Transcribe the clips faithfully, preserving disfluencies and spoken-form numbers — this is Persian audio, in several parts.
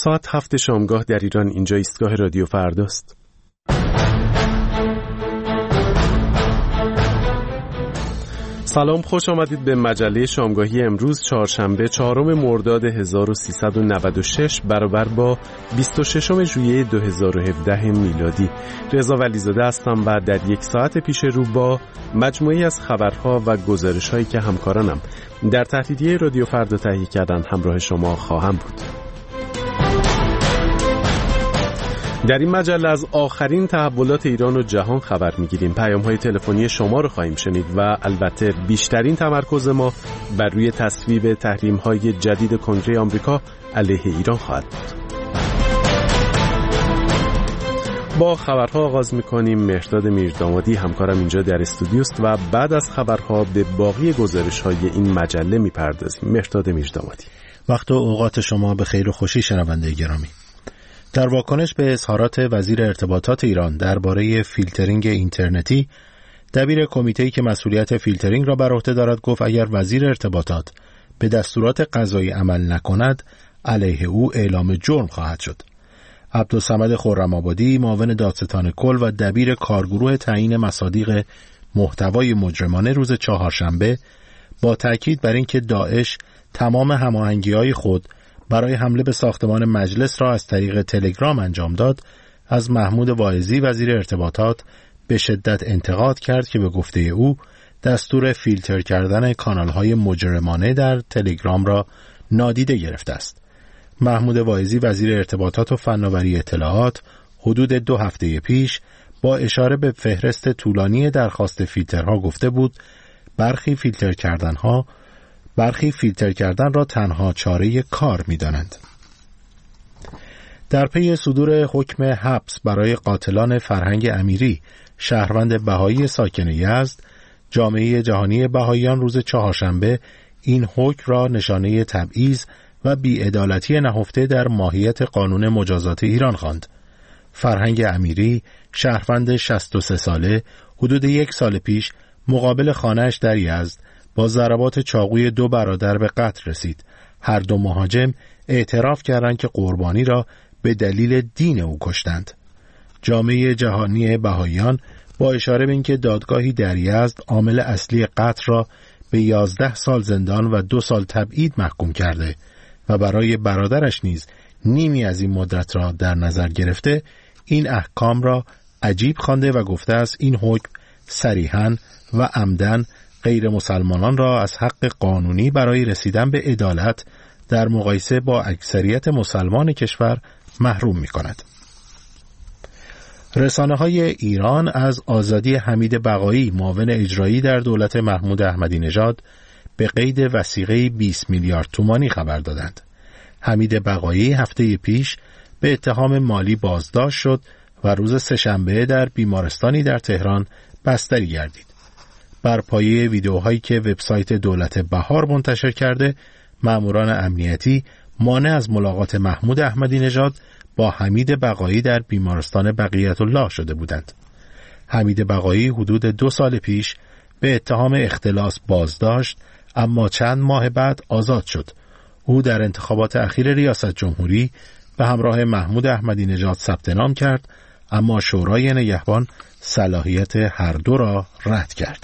ساعت هفت شامگاه در ایران. اینجا ایستگاه رادیو فرداست. سلام، خوش آمدید به مجله شامگاهی امروز چهارشنبه چهارم مرداد هزار و سیصد و نود و شش برابر با بیست و ششم ژوئیه دو هزار و هفده میلادی. رضا ولیزاده هستم و در یک ساعت پیش رو با مجموعی از خبرها و گزارش‌هایی که همکارانم در تحلیلیه رادیو فردا تهیه کردن همراه شما خواهم بود. در این مجله از آخرین تحولات ایران و جهان خبر می‌گیریم. پیام‌های تلفنی شما رو خواهیم شنید و البته بیشترین تمرکز ما بر روی تصویب تحریم‌های جدید کنگره آمریکا علیه ایران خواهد بود. با خبرها آغاز می‌کنیم. مهرداد میردامادی همکارم اینجا در استودیوست و بعد از خبرها به باقی گزارش‌های این مجله می‌پردازیم. مهرداد میردامادی، وقت و اوقات شما به خیر و خوشی شنونده گرامی. در واکنش به اظهارات وزیر ارتباطات ایران درباره فیلترینگ اینترنتی، دبیر کمیته‌ای که مسئولیت فیلترینگ را بر عهده دارد گفت اگر وزیر ارتباطات به دستورات قضایی عمل نکند علیه او اعلام جرم خواهد شد. عبدالصمد خرم‌آبادی، معاون دادستان کل و دبیر کارگروه تعیین مصادیق محتوای مجرمانه روز چهارشنبه با تاکید بر اینکه داعش تمام هماهنگی‌های خود برای حمله به ساختمان مجلس را از طریق تلگرام انجام داد، از محمود واعظی وزیر ارتباطات به شدت انتقاد کرد که به گفته او دستور فیلتر کردن کانال‌های مجرمانه در تلگرام را نادیده گرفته است. محمود واعظی وزیر ارتباطات و فناوری اطلاعات حدود دو هفته پیش با اشاره به فهرست طولانی درخواست فیلترها گفته بود برخی فیلتر کردنها برخی فیلتر کردن را تنها چاره کار می دانند. در پی صدور حکم حبس برای قاتلان فرهنگ امیری، شهروند بهایی ساکن یزد، جامعه جهانی بهاییان روز چهارشنبه این حکم را نشانه تبعیض و بی‌عدالتی نهفته در ماهیت قانون مجازات ایران خواند. فرهنگ امیری، شهروند شصت و سه ساله، حدود یک سال پیش مقابل خانه‌اش در یزد با ضربات چاقوی دو برادر به قتل رسید. هر دو مهاجم اعتراف کردند که قربانی را به دلیل دین او کشتند. جامعه جهانی بهاییان با اشاره به اینکه دادگاهی در یزد عامل اصلی قتل را به یازده سال زندان و دو سال تبعید محکوم کرده و برای برادرش نیز نیمی از این مدت را در نظر گرفته، این احکام را عجیب خوانده و گفته است این حکم صریحاً و عمداً غیر مسلمانان را از حق قانونی برای رسیدن به عدالت در مقایسه با اکثریت مسلمان کشور محروم می کند. رسانه های ایران از آزادی حمید بقایی، معاون اجرایی در دولت محمود احمدی نژاد، به قید وثیقه بیست میلیارد تومانی خبر دادند. حمید بقایی هفته پیش به اتهام مالی بازداشت شد و روز سه‌شنبه در بیمارستانی در تهران بستری گردید. بر پایه ویدیوهایی که وبسایت دولت بهار منتشر کرده، ماموران امنیتی مانع از ملاقات محمود احمدی نژاد با حمید بقایی در بیمارستان بقیت الله شده بودند. حمید بقایی حدود دو سال پیش به اتهام اختلاس بازداشت، اما چند ماه بعد آزاد شد. او در انتخابات اخیر ریاست جمهوری به همراه محمود احمدی نژاد ثبت نام کرد، اما شورای نگهبان صلاحیت هر دو را رد کرد.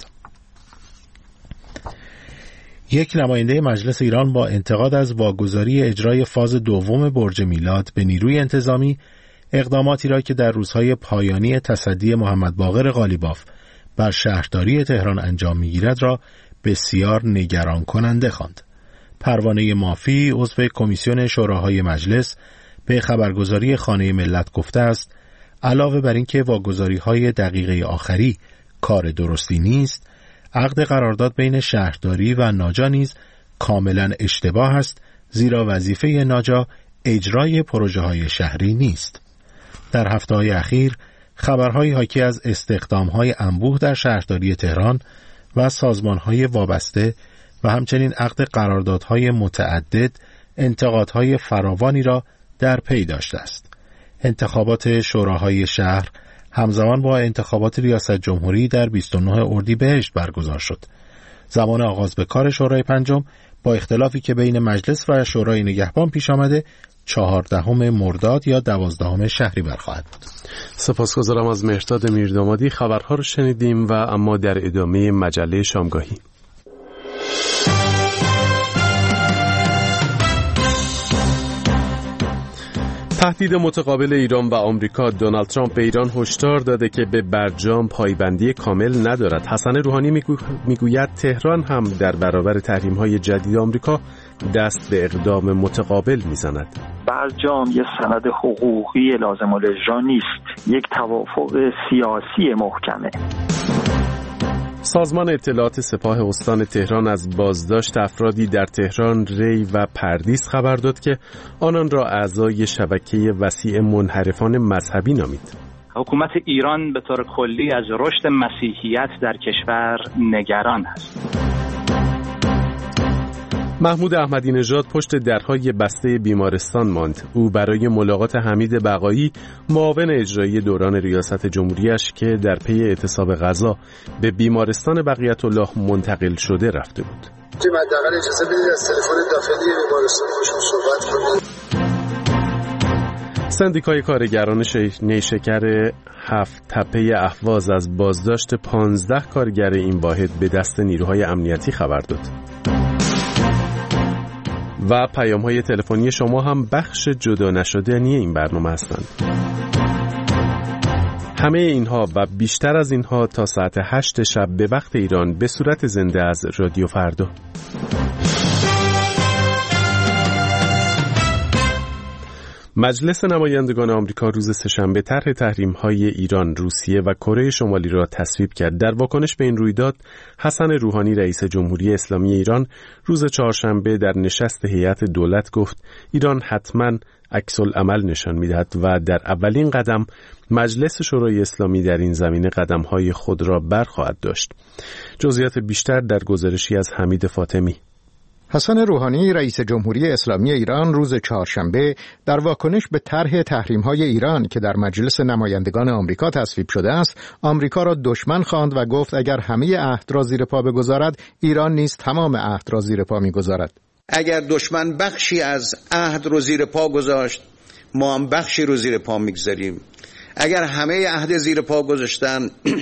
یک نماینده مجلس ایران با انتقاد از واگذاری اجرای فاز دوم برج میلاد به نیروی انتظامی، اقداماتی را که در روزهای پایانی تصدی محمد باقر قالیباف بر شهرداری تهران انجام می‌گیرد را بسیار نگران کننده خواند. پروانه مافی، عضو کمیسیون شوراهای مجلس، به خبرگزاری خانه ملت گفته است علاوه بر اینکه واگذاری‌های دقیقه آخری کار درستی نیست، عقد قرارداد بین شهرداری و ناجا نیز کاملا اشتباه است، زیرا وظیفه ناجا اجرای پروژه‌های شهری نیست. در هفته‌های اخیر خبرهای حاکی از استخدام‌های انبوه در شهرداری تهران و سازمان‌های وابسته و همچنین عقد قراردادهای متعدد انتقادهای فراوانی را در پی داشته است. انتخابات شوراهای شهر همزمان با انتخابات ریاست جمهوری در بیست و نه اردیبهشت برگزار شد. زمان آغاز به کار شورای پنجم با اختلافی که بین مجلس و شورای نگهبان پیش آمده، چهاردهم مرداد یا دوازدهم شهریور خواهد بود. سپاسگزارم از مهرداد میردامادی. خبرها رو شنیدیم و اما در ادامه مجله شامگاهی. تهدید متقابل ایران و آمریکا. دونالد ترامپ به ایران هشدار داده که به برجام پایبندی کامل ندارد. حسن روحانی میگو... میگوید تهران هم در برابر تحریم‌های جدید آمریکا دست به اقدام متقابل میزند. برجام یک سند حقوقی لازم الاجرا نیست، یک توافق سیاسی محکمه. سازمان اطلاعات سپاه استان تهران از بازداشت افرادی در تهران، ری و پردیس خبر داد که آنان را اعضای شبکه وسیع منحرفان مذهبی نامید. حکومت ایران به طور کلی از رشد مسیحیت در کشور نگران است. محمود احمدی نژاد پشت درهای بسته بیمارستان ماند. او برای ملاقات حمید بقایی، معاون اجرایی دوران ریاست جمهوریش که در پی اعتصاب غذا به بیمارستان بقیت الله منتقل شده رفته بود. که حداقل اجازه بدید از تلفن داخلی بیمارستان باشون صحبت کنید. سندیکای کارگران نیشکر هفت تپه اهواز از بازداشت پانزده کارگر این واحد به دست نیروهای امنیتی خبر داد. و پیام‌های تلفنی شما هم بخش جدا نشدنی این برنامه هستند. همه اینها و بیشتر از اینها تا ساعت هشت شب به وقت ایران به صورت زنده از رادیو فردا. مجلس نمایندگان آمریکا روز سه‌شنبه طرح تحریم‌های ایران، روسیه و کره شمالی را تصویب کرد. در واکنش به این رویداد، حسن روحانی رئیس جمهوری اسلامی ایران روز چهارشنبه در نشست هیئت دولت گفت ایران حتماً عکس‌العمل نشان می‌دهد و در اولین قدم مجلس شورای اسلامی در این زمینه قدم‌های خود را برخواهد داشت. جزئیات بیشتر در گزارشی از حمید فاطمی. حسن روحانی رئیس جمهوری اسلامی ایران روز چهارشنبه در واکنش به طرح تحریم‌های ایران که در مجلس نمایندگان آمریکا تصویب شده است، آمریکا را دشمن خواند و گفت اگر همه عهد را زیر پا بگذارد، ایران نیز تمام عهد را زیر پا می‌گذارد. اگر دشمن بخشی از عهد رو زیر پا گذاشت، ما هم بخشی رو زیر پا می‌گذاریم. اگر همه عهد زیر پا گذاشتن،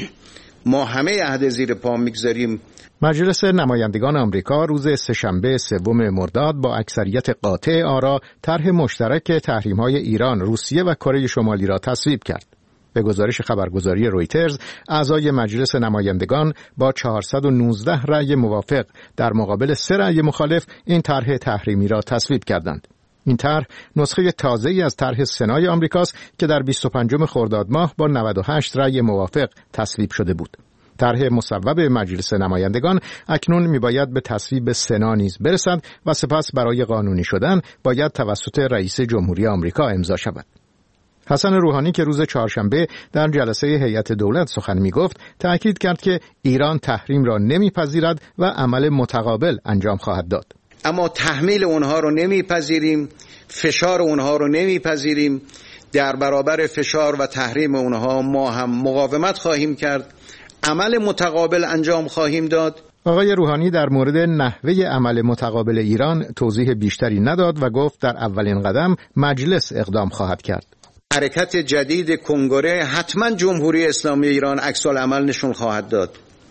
ما همه عهد زیر پا می‌گذاریم. مجلس نمایندگان آمریکا روز سه‌شنبه سوم مرداد با اکثریت قاطع آرا طرح مشترک تحریم‌های ایران، روسیه و کره شمالی را تصویب کرد. به گزارش خبرگزاری رویترز، اعضای مجلس نمایندگان با چهارصد و نوزده رأی موافق در مقابل سه رأی مخالف این طرح تحریمی را تصویب کردند. این طرح نسخه تازه‌ای از طرح سنای آمریکاست که در بیست و پنجم خرداد ماه با نود و هشت رأی موافق تصویب شده بود. طرح مصوب مجلس نمایندگان اکنون میباید به تصویب سنا نیز برسد و سپس برای قانونی شدن باید توسط رئیس جمهوری آمریکا امضا شود. حسن روحانی که روز چهارشنبه در جلسه هیئت دولت سخن میگفت، تأکید کرد که ایران تحریم را نمیپذیرد و عمل متقابل انجام خواهد داد. اما تحمیل اونها رو نمیپذیریم، فشار اونها رو نمیپذیریم. در برابر فشار و تحریم اونها ما هم مقاومت خواهیم کرد، عمل متقابل انجام خواهیم داد. آقای روحانی در مورد نحوه عمل متقابل ایران توضیح بیشتری نداد و گفت در اولین قدم مجلس اقدام خواهد کرد. حرکت جدید کنگره حتما جمهوری اسلامی ایران عکس العمل نشون خواهد داد.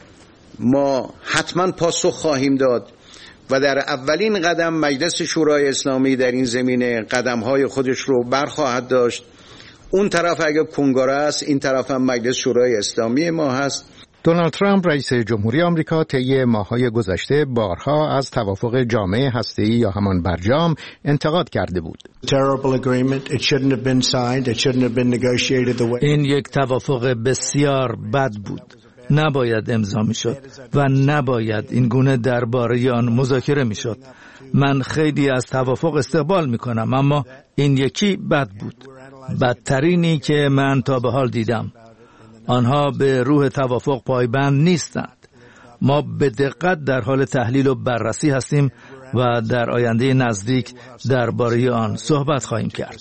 ما حتما پاسخ خواهیم داد و در اولین قدم مجلس شورای اسلامی در این زمینه قدم‌های خودش رو برخواهد داشت. اون طرف اگه کنگره است، این طرف هم مجلس شورای اسلامی ما هست. دونالد ترامپ رئیس جمهوری آمریکا طی ماه‌های گذشته بارها از توافق جامع هسته‌ای یا همان برجام انتقاد کرده بود. این یک توافق بسیار بد بود. نباید امضا میشد و نباید این گونه درباره آن مذاکره میشد. من خیلی از توافق استقبال میکنم، اما این یکی بد بود، بدترینی که من تا به حال دیدم. آنها به روح توافق پایبند نیستند. ما به دقت در حال تحلیل و بررسی هستیم و در آینده نزدیک درباره آن صحبت خواهیم کرد.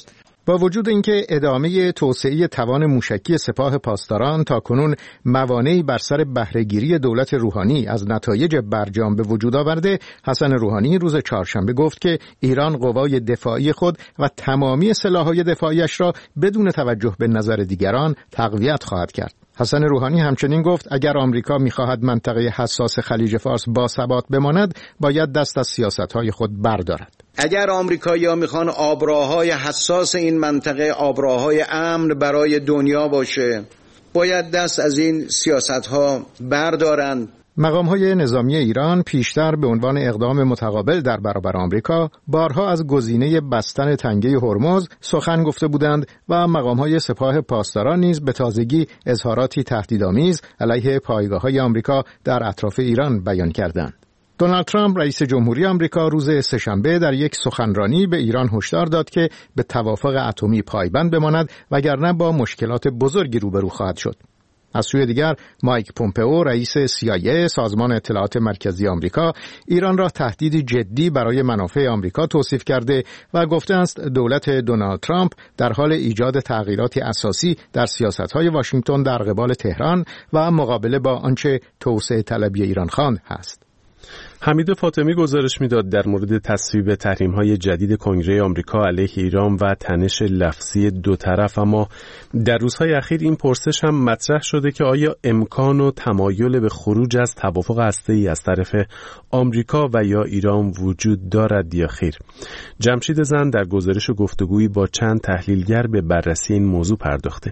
با وجود اینکه ادامه توسعه توان موشکی سپاه پاسداران تاکنون موانعی بر سر بهره‌گیری دولت روحانی از نتایج برجام به وجود آورده، حسن روحانی روز چهارشنبه گفت که ایران قوای دفاعی خود و تمامی سلاح‌های دفاعیش را بدون توجه به نظر دیگران تقویت خواهد کرد. حسن روحانی همچنین گفت اگر آمریکا می‌خواهد منطقه حساس خلیج فارس باثبات بماند، باید دست از سیاست‌های خود بردارد. اگر آمریکایی‌ها میخوان آبراهای حساس این منطقه آبراهای امن برای دنیا باشه، باید دست از این سیاست‌ها بردارند. مقام‌های نظامی ایران پیشتر به عنوان اقدام متقابل در برابر آمریکا بارها از گزینه بستن تنگه هرمز سخن گفته بودند و مقام‌های سپاه پاسداران نیز به تازگی اظهاراتی تهدیدآمیز علیه پایگاه‌های آمریکا در اطراف ایران بیان کردند. دونالد ترامپ رئیس جمهوری آمریکا روز سه‌شنبه در یک سخنرانی به ایران هشدار داد که به توافق اتمی پایبند بماند وگرنه با مشکلات بزرگی روبرو خواهد شد. از سوی دیگر مایک پومپئو رئیس سی آی ای سازمان اطلاعات مرکزی آمریکا ایران را تهدیدی جدی برای منافع آمریکا توصیف کرده و گفته است دولت دونالد ترامپ در حال ایجاد تغییراتی اساسی در سیاست‌های واشنگتن در قبال تهران و مقابله با آنچه توسعه طلبی ایران خواند است. حمید فاطمی گزارش میداد در مورد تصویب تحریم‌های جدید کنگره آمریکا علیه ایران و تنش لفظی دو طرف، اما در روزهای اخیر این پرسش هم مطرح شده که آیا امکان و تمایل به خروج از توافق هسته‌ای از طرف آمریکا و یا ایران وجود دارد یا خیر؟ جمشید زند در گزارش و گفتگویی با چند تحلیلگر به بررسی این موضوع پرداخته.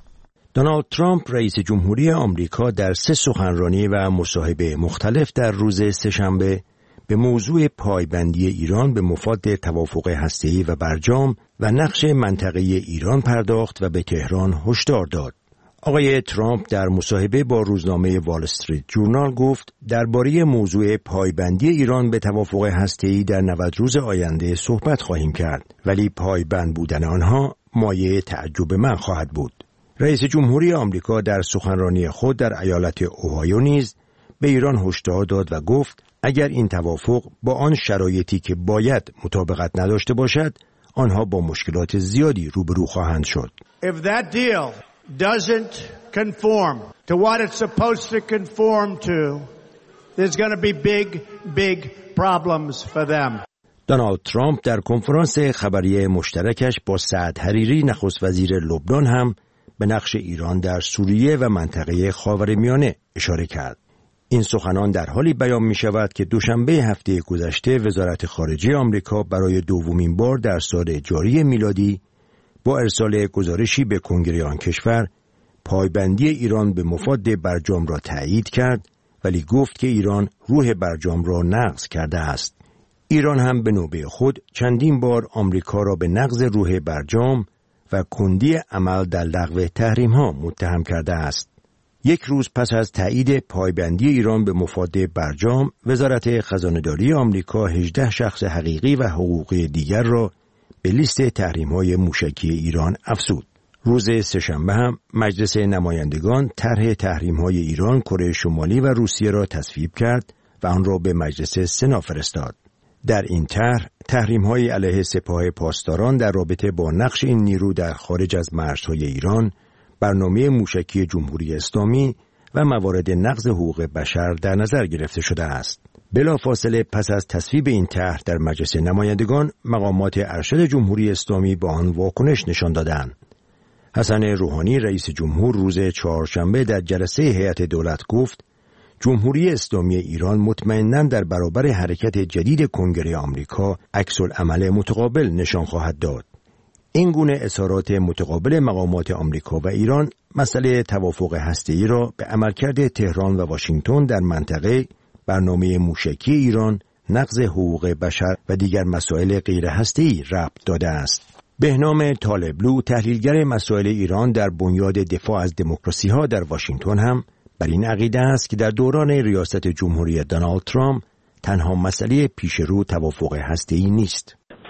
دونالد ترامپ رئیس جمهوری آمریکا در سه سخنرانی و مصاحبه مختلف در روز سه‌شنبه به موضوع پایبندی ایران به مفاد توافق هسته‌ای و برجام و نقش منطقه‌ای ایران پرداخت و به تهران هشدار داد. آقای ترامپ در مصاحبه با روزنامه وال استریت جورنال گفت درباره موضوع پایبندی ایران به توافق هسته‌ای در نود روز آینده صحبت خواهیم کرد، ولی پایبند بودن آنها مایه تعجب من خواهد بود. رئیس جمهوری آمریکا در سخنرانی خود در ایالت اوهایو نیز به ایران هشدار داد و گفت اگر این توافق با آن شرایطی که باید مطابقت نداشته باشد، آنها با مشکلات زیادی روبرو خواهند شد. If that deal doesn't conform to what it's supposed to conform to, there's going to be big big problems for them. دونالد ترامپ در کنفرانس خبری مشترکش با سعد حریری نخست وزیر لبنان هم به نقش ایران در سوریه و منطقه خاورمیانه اشاره کرد. این سخنان در حالی بیان می شود که دوشنبه هفته گذشته وزارت خارجه آمریکا برای دومین بار در سال جاری میلادی با ارسال گزارشی به کنگره آن کشور پایبندی ایران به مفاد برجام را تایید کرد، ولی گفت که ایران روح برجام را نقض کرده است. ایران هم به نوبه خود چندین بار آمریکا را به نقض روح برجام و کندی عمل در لغو تحریم‌ها متهم کرده است. یک روز پس از تایید پایبندی ایران به مفاد برجام، وزارت خزانه‌داری آمریکا هجده شخص حقیقی و حقوقی دیگر را به لیست تحریم‌های موشکی ایران افزود. روز سه‌شنبه هم مجلس نمایندگان طرح تحریم‌های ایران، کره شمالی و روسیه را تصویب کرد و آن را به مجلس سنا فرستاد. در این طرح تحریم‌های علیه سپاه پاسداران در رابطه با نقش این نیرو در خارج از مرزهای ایران، برنامه موشکی جمهوری اسلامی و موارد نقض حقوق بشر در نظر گرفته شده است. بلافاصله پس از تصویب این طرح در مجلس نمایندگان، مقامات ارشد جمهوری اسلامی با آن واکنش نشان دادند. حسن روحانی رئیس جمهور روز چهارشنبه در جلسه هیئت دولت گفت جمهوری اسلامی ایران مطمئناً در برابر حرکت جدید کنگره آمریکا عکس‌العمل متقابل نشان خواهد داد. این گونه اظهارات متقابل مقامات آمریکا و ایران مسئله توافق هسته‌ای را به عملکرد تهران و واشنگتن در منطقه، برنامه موشکی ایران، نقض حقوق بشر و دیگر مسائل غیر هسته‌ای ربط داده است. بهنام طالبلو، تحلیلگر مسائل ایران در بنیاد دفاع از دموکراسی‌ها در واشنگتن هم بر این عقیده است که در دوران ریاست جمهوری دونالد ترامپ تنها مسئله پیشرو توافق هسته‌ای نیست.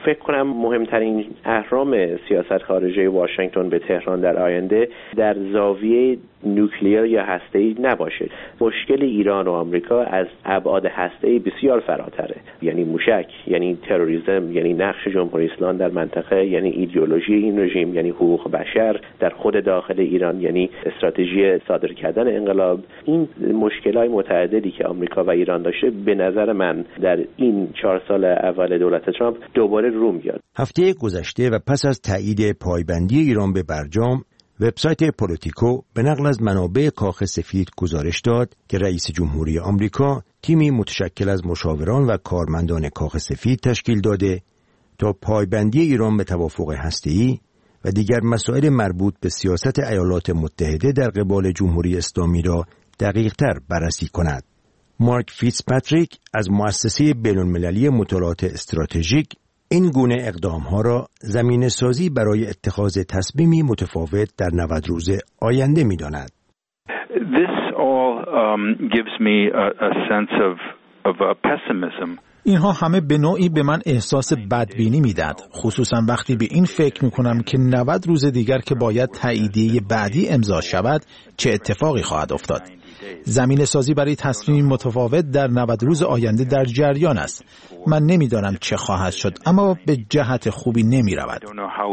فکر کنم مهمترین اهرام سیاست خارجی واشنگتن به تهران در آینده در زاویه نوکلیر یا هسته‌ای نباشه. مشکل ایران و آمریکا از ابعاد هسته‌ای بسیار فراتره، یعنی موشک، یعنی تروریسم، یعنی نقش جمهوری اسلامی در منطقه، یعنی ایدئولوژی این رژیم، یعنی حقوق بشر در خود داخل ایران، یعنی استراتژی صادر کردن انقلاب. این مشکلات متعددی که آمریکا و ایران داشته به نظر من در این چهار سال اول دولت ترامپ دوباره رو میاد. هفته گذشته و پس از تایید پایبندی ایران به برجام، وبسایت پولیتیکو به نقل از منابع کاخ سفید گزارش داد که رئیس جمهوری آمریکا تیمی متشکل از مشاوران و کارمندان کاخ سفید تشکیل داده تا پایبندی ایران به توافق هسته‌ای و دیگر مسائل مربوط به سیاست ایالات متحده در قبال جمهوری اسلامی را دقیق‌تر بررسی کند. مارک فیتزپاتریک از مؤسسه بین‌المللی مطالعات استراتژیک این گونه اقدام‌ها را زمینه‌سازی برای اتخاذ تصمیمی متفاوت در نود روز آینده می‌داند. This all um, gives me a, a sense of of a pessimism. اینها همه به نوعی به من احساس بدبینی میداد، خصوصا وقتی به این فکر میکنم که نود روز دیگر که باید تاییدیه بعدی امضا شود چه اتفاقی خواهد افتاد. زمینه سازی برای تصمیم متفاوت در نود روز آینده در جریان است. من نمیدانم چه خواهد شد، اما به جهت خوبی نمی رود.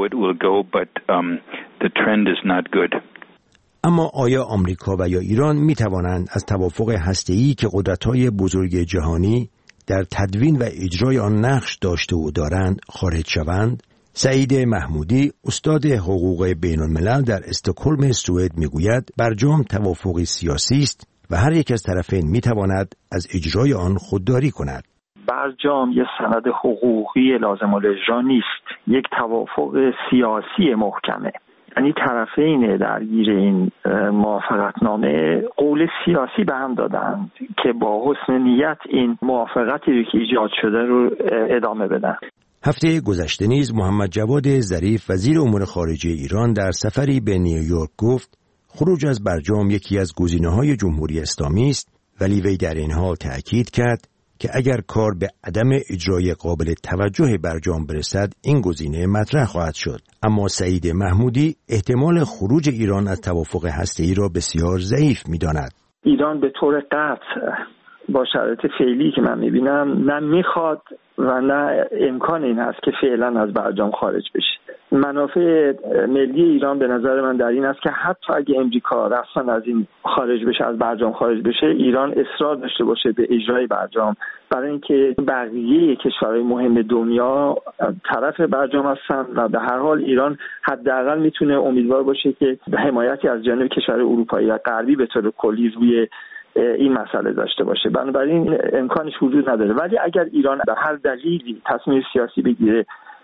اما آیا آمریکا و یا ایران می توانند از توافق هسته‌ای که قدرت‌های بزرگ جهانی در تدوین و اجرای آن نقش داشته و دارند خارج شوند؟ سعید محمودی، استاد حقوق بین الملل در استکهلم سوئد میگوید برجام توافقی سیاسی است و هر یک از طرفین میتواند از اجرای آن خودداری کند. برجام یک سند حقوقی لازم الاجرا نیست، یک توافق سیاسی محکمه. یعنی طرفین درگیر این موافقتنامه قول سیاسی به هم دادند که با حسن نیت این موافقتی رو که ایجاد شده رو ادامه بدن. هفته گذشته نیز محمد جواد ظریف وزیر امور خارجه ایران در سفری به نیویورک گفت خروج از برجام یکی از گزینه‌های جمهوری اسلامی است، ولی وی در این حال تأکید کرد که اگر کار به عدم اجرای قابل توجه برجام برسد این گزینه مطرح خواهد شد. اما سعید محمودی احتمال خروج ایران از توافق هسته‌ای را بسیار ضعیف می‌داند. ایران به طور قطع با شرایط فعلی که من می‌بینم نه می‌خواد و نه امکان این هست که فعلا از برجام خارج بشه. منافع ملی ایران به نظر من در این است که حتی اگه امریکا رسما از این خارج بشه، از برجام خارج بشه، ایران اصرار داشته باشه به اجرای برجام، برای اینکه بقیه کشورهای مهم دنیا طرف برجام هستن و به هر حال ایران حداقل میتونه امیدوار باشه که حمایتی از جانب کشورهای اروپایی و غربی به طور کلی روی این مسئله داشته باشه. بنابراین امکانش وجود نداره. ولی اگر ایران به هر دلیلی تصمیم سیاسی بگیره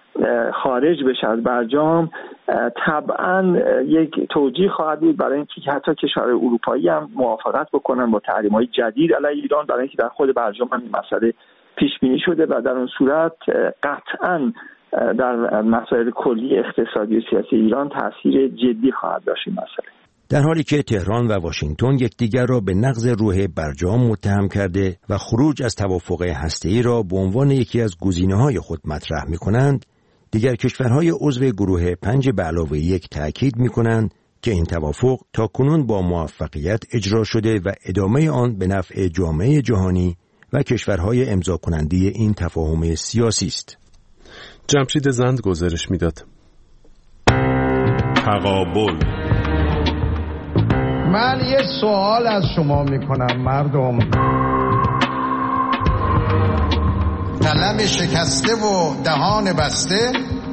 خارج بشه از برجام، طبعا یک توجیه خواهد بود برای اینکه حتی کشورهای اروپایی هم موافقت بکنن با تحریم‌های جدید علیه ایران، برای اینکه در خود برجام هم این مسئله پیش بینی شده و در اون صورت قطعا در مسائل کلی اقتصادی و سیاسی ایران تاثیر جدی خواهد داشت این مسئله. در حالی که تهران و واشنگتن یکدیگر را به نقض روح برجام متهم کرده و خروج از توافق هسته‌ای را به عنوان یکی از گزینه‌های خود مطرح می‌کنند، دیگر کشورهای عضو گروه پنج به علاوه یک تأکید می‌کنند که این توافق تاکنون با موفقیت اجرا شده و ادامه آن به نفع جامعه جهانی و کشورهای امضا کننده این تفاهم سیاسی است. جمشید زند گزارش می‌داد. تقابل. من یه سوال از شما میکنم مردم. قلم شکسته و دهان بسته.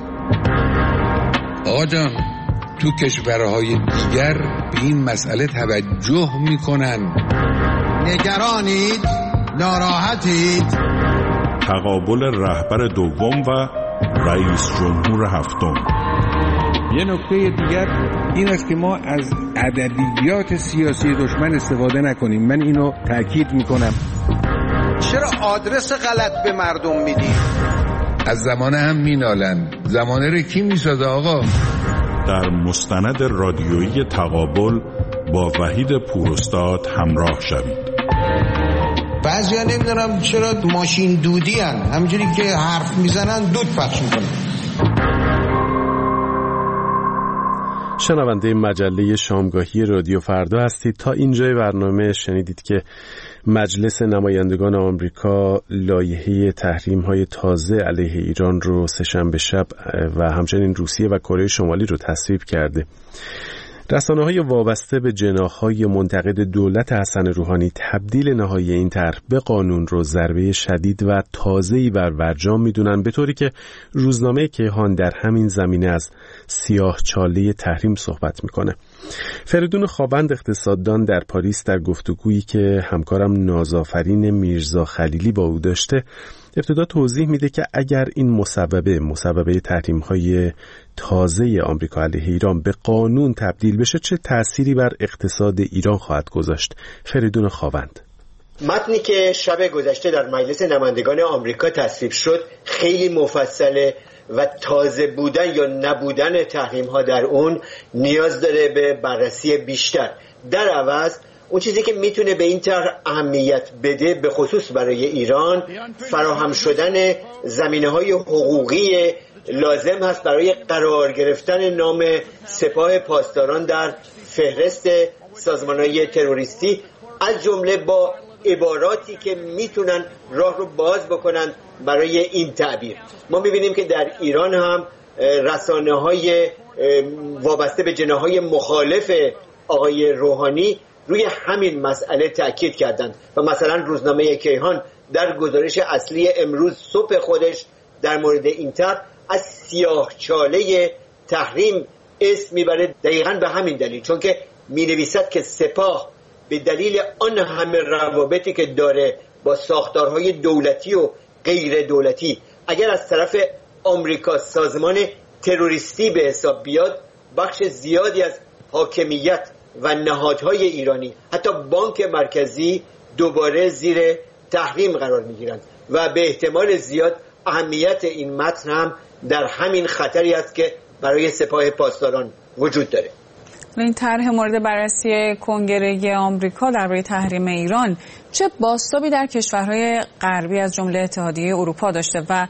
آقا جان، تو کشورهای دیگر به این مسئله توجه میکنن. نگرانید؟ ناراحتید؟ تقابل رهبر دوم و رئیس جمهور هفتم. یه نکته دیگر این است که ما از ادبیات سیاسی دشمن استفاده نکنیم. من اینو تاکید میکنم. چرا آدرس غلط به مردم میدی؟ از زمانه هم مینالن. زمانه رو کی میسازه آقا؟ در مستند رادیویی تقابل با وحید پوراستاد همراه شوید. بعضیا نمیدونم چرا ماشین دودی هن، همینجوری که حرف میزنن دود پخش میکنن. شنونده مجله شامگاهی رادیو فردا هستید. تا اینجای برنامه شنیدید که مجلس نمایندگان آمریکا لایحه تحریم‌های تازه علیه ایران رو سه‌شنبه شب و همچنین روسیه و کره شمالی رو تصویب کرده. رسانه‌های وابسته به جناح‌های منتقد دولت حسن روحانی تبدیل نهایی این طرح به قانون رو ضربه شدید و تازه‌ای بر برجام می‌دونن، به طوری که روزنامه کیهان در همین زمینه از سیاه‌چاله تحریم صحبت می‌کنه. فریدون خوابند اقتصاددان در پاریس در گفتگویی که همکارم نازآفرین میرزا خلیلی با او داشته ابتدا توضیح میده که اگر این مسببه مسببه تحریم‌های تازه آمریکا علیه ایران به قانون تبدیل بشه چه تأثیری بر اقتصاد ایران خواهد گذاشت. فریدون خوابند: متنی که شب گذشته در مجلس نمایندگان آمریکا تصویب شد خیلی مفصله و تازه بودن یا نبودن تحریم‌ها در اون نیاز داره به بررسی بیشتر. در عوض اون چیزی که میتونه به این طرح اهمیت بده به خصوص برای ایران فراهم شدن زمینه‌های حقوقی لازم هست برای قرار گرفتن نام سپاه پاسداران در فهرست سازمان‌های تروریستی، از جمله با عباراتی که میتونن راه رو باز بکنن برای این تعبیر. ما میبینیم که در ایران هم رسانه‌های وابسته به جناح‌های مخالف آقای روحانی روی همین مسئله تأکید کردند و مثلا روزنامه کیهان در گزارش اصلی امروز صبح خودش در مورد این طرح از سیاه‌چاله تحریم اسم میبره، دقیقاً به همین دلیل، چون که مینویسد که سپاه به دلیل آن همه روابطی که داره با ساختارهای دولتی و غیر دولتی اگر از طرف آمریکا سازمان تروریستی به حساب بیاد، بخش زیادی از حاکمیت و نهادهای ایرانی حتی بانک مرکزی دوباره زیر تحریم قرار میگیرند و به احتمال زیاد اهمیت این متن هم در همین خطری است که برای سپاه پاسداران وجود داره. این طرح مورد بررسی کنگره آمریکا درباره تحریم ایران چه بازتابی در کشورهای غربی از جمله اتحادیه اروپا داشته و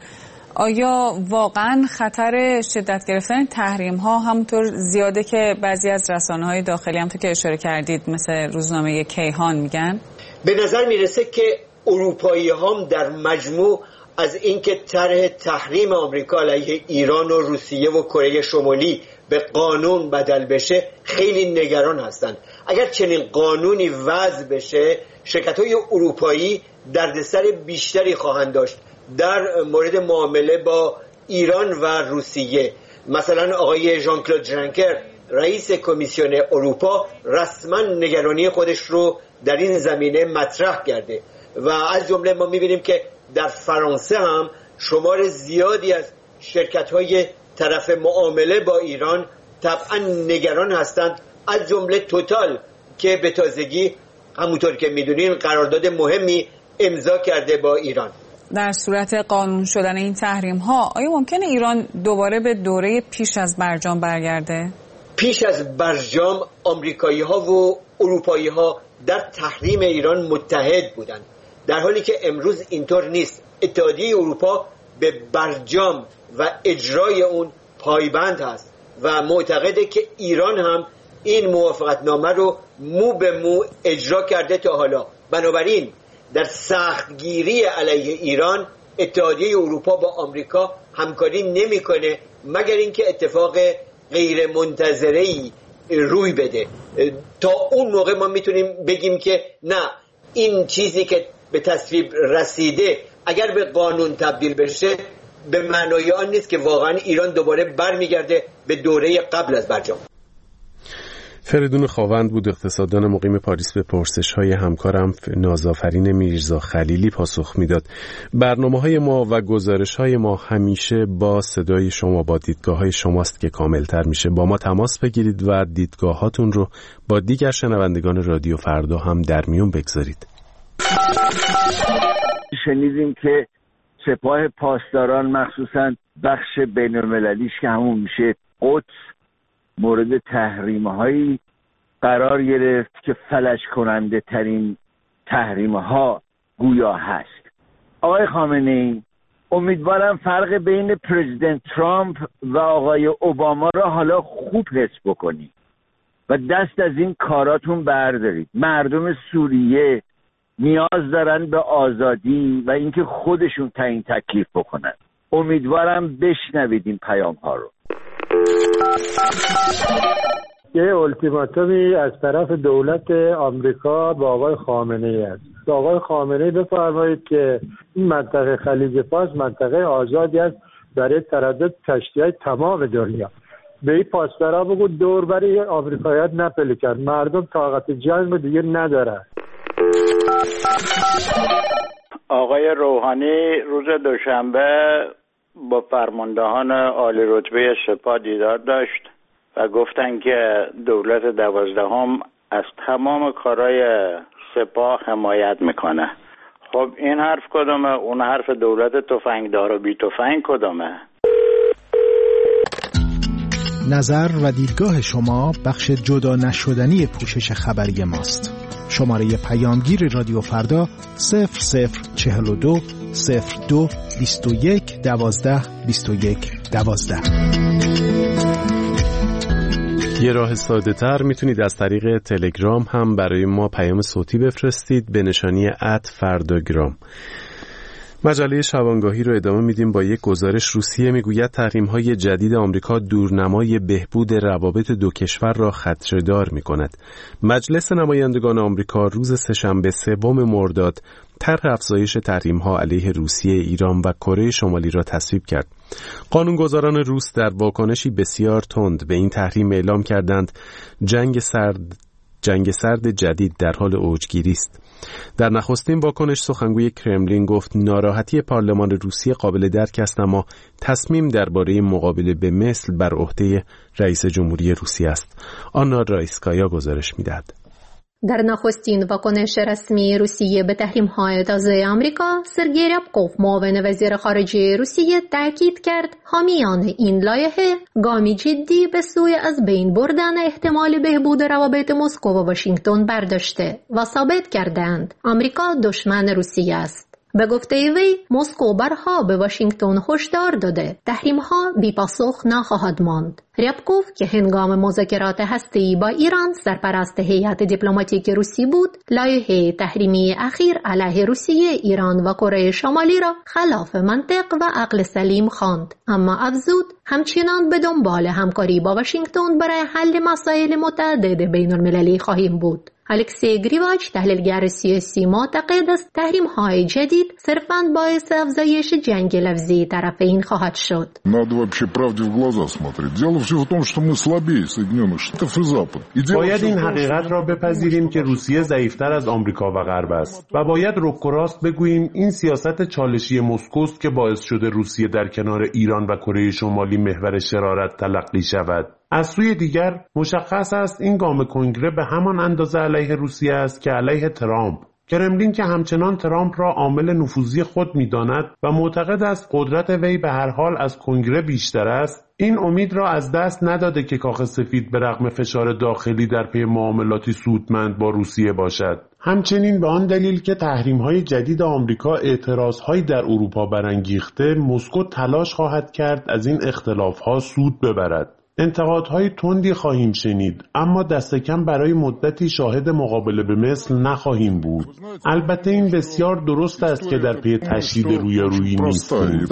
آیا واقعا خطر شدت گرفتن تحریم ها همونطور زیاده که بعضی از رسانه های داخلی همونطور که اشاره کردید مثل روزنامه کیهان میگن؟ به نظر میرسه که اروپایی هم در مجموع از اینکه طرح تحریم آمریکا علیه ایران و روسیه و کره شمالی به قانون بدل بشه خیلی نگران هستند. اگر چنین قانونی وضع بشه، شرکت‌های اروپایی دردسر بیشتری خواهند داشت در مورد معامله با ایران و روسیه. مثلا آقای ژان کلود جنکر رئیس کمیسیون اروپا رسما نگرانی خودش رو در این زمینه مطرح کرده و از جمله ما می‌بینیم که در فرانسه هم شمار زیادی از شرکت‌های طرف معامله با ایران طبعا نگران هستند، از جمله توتال که به تازگی همونطور که میدونین قرارداد مهمی امضا کرده با ایران. در صورت قانون شدن این تحریم ها آیا ممکنه ایران دوباره به دوره پیش از برجام برگرده؟ پیش از برجام آمریکایی ها و اروپایی ها در تحریم ایران متحد بودند، در حالی که امروز اینطور نیست. اتحادیه اروپا به برجام و اجرای اون پایبند هست و معتقده که ایران هم این موافقتنامه رو مو به مو اجرا کرده تا حالا. بنابراین در سختگیری علیه ایران اتحادیه اروپا با آمریکا همکاری نمیکنه مگر اینکه اتفاق غیر منتظره‌ای روی بده. تا اون موقع ما میتونیم بگیم که نه، این چیزی که به تصویب رسیده اگر به قانون تبدیل بشه به معنای آن نیست که واقعا ایران دوباره برمیگرده به دوره قبل از برجام. فریدون خوابند بود، اقتصاددان مقیم پاریس، به پرسش‌های همکارم نازآفرین میرزا خلیلی پاسخ میداد. برنامه‌های ما و گزارش‌های ما همیشه با صدای شما، با دیدگاه‌های شماست که کاملتر میشه. با ما تماس بگیرید و دیدگاهاتون رو با دیگر شنوندگان رادیو فردا هم در میون بگذارید. شنیدیم که سپاه پاسداران مخصوصاً بخش بین‌المللیش که همون میشه قدس مورد تحریم‌هایی قرار گرفت که فلج کننده ترین تحریم‌ها گویا هست. آقای خامنه‌ای، امیدوارم فرق بین پرزیدنت ترامپ و آقای اوباما را حالا خوب حس بکنید و دست از این کاراتون بردارید. مردم سوریه نیاز دارن به آزادی و اینکه خودشون تعیین تکلیف بکنن. امیدوارم بشنوید این پیام ها رو. یه التیماتومی از طرف دولت آمریکا با آقای خامنه‌ای است. آقای خامنه‌ای بفرمایید که این منطقه خلیج فارس منطقه آزادی است برای تردد کشتی‌های تمام دنیا. به این پاسدارا بگو دور برای آمریکایی‌ها نپلکن، مردم طاقت جنگ دیگه ندارن. آقای روحانی روز دوشنبه با فرماندهان عالی رتبه سپاه دیدار داشت و گفتن که دولت دوازدهم از تمام کارهای سپاه حمایت میکنه. خب این حرف کدومه؟ اون حرف دولت تفنگدار و بی تفنگ کدومه؟ نظر و دیدگاه شما بخش جدا نشدنی پوشش خبری ماست. شماره پیامگیر رادیو فردا صفر صفر چهل و دو صفر دو بیست و یک دوازده بیست و یک دوازده. یه راه ساده تر میتونید از طریق تلگرام هم برای ما پیام صوتی بفرستید به نشانی ات فرداگرام. مجله شبانگاهی رو ادامه میدیم با یک گزارش. روسیه میگوید تحریم‌های جدید آمریکا دورنمای بهبود روابط دو کشور را خدشه‌دار می‌کند. مجلس نمایندگان آمریکا روز سه‌شنبه سوم مرداد طرح افزایش تحریم‌ها علیه روسیه، ایران و کره شمالی را تصویب کرد. قانونگذاران روس در واکنشی بسیار تند به این تحریم اعلام کردند جنگ سرد جنگ سرد جدید در حال اوجگیری است. در نخستین واکنش سخنگوی کرملین گفت ناراحتی پارلمان روسیه قابل درک است، اما تصمیم درباره مقابله به مثل بر عهده رئیس جمهوری روسیه است. آنا رایسکایا گزارش می‌دهد. در نخستین واکنش رسمی روسیه به تحریم‌های تازه آمریکا، سرگئی ریابکوف معاون وزیر خارجه روسیه تاکید کرد حامیان این لایحه گامی جدی به سوی از بین بردن احتمال بهبود روابط مسکو و واشنگتن برداشته و ثابت کردند آمریکا دشمن روسیه است. به گفته وی مسکو برها به واشنگتن هشدار داده تحریم‌ها بی‌پاسخ نخواهد ماند. ریابکوف که هنگام مذاکرات هسته‌ای با ایران سرپرست هیئت دیپلماتیک روسی بود، لایحه تحریمی اخیر علیه روسیه، ایران و کره شمالی را خلاف منطق و عقل سلیم خواند، اما افزود همچنان به دنبال همکاری با واشنگتن برای حل مسائل متعدد بین المللی خواهیم بود. الکسی گریواچ تحلیلگر سیاسی معتقد است تحریم‌های جدید صرفاً باعث افزایش جنگ لفظی طرفین خواهد شد. باید این حقیقت را بپذیریم که روسیه ضعیف‌تر از آمریکا و غرب است و باید رک و راست بگوییم این سیاست چالشی مسکوست که باعث شده روسیه در کنار ایران و کره شمالی محور شرارت تلقی شود. از سوی دیگر مشخص است این گام کنگره به همان اندازه علیه روسیه است که علیه ترامپ. کرملین که همچنان ترامپ را عامل نفوذی خود می‌داند و معتقد است قدرت وی به هر حال از کنگره بیشتر است، این امید را از دست نداده که کاخ سفید به رغم فشار داخلی در پی معاملاتی سودمند با روسیه باشد. همچنین به آن دلیل که تحریم‌های جدید آمریکا اعتراض‌هایی در اروپا برانگیخته، مسکو تلاش خواهد کرد از این اختلاف‌ها سود ببرد. انتقادهای تندی خواهیم شنید، اما دست کم برای مدتی شاهد مقابله به مثل نخواهیم بود. البته این بسیار درست است که در پی تشدید رویارویی نیستیم.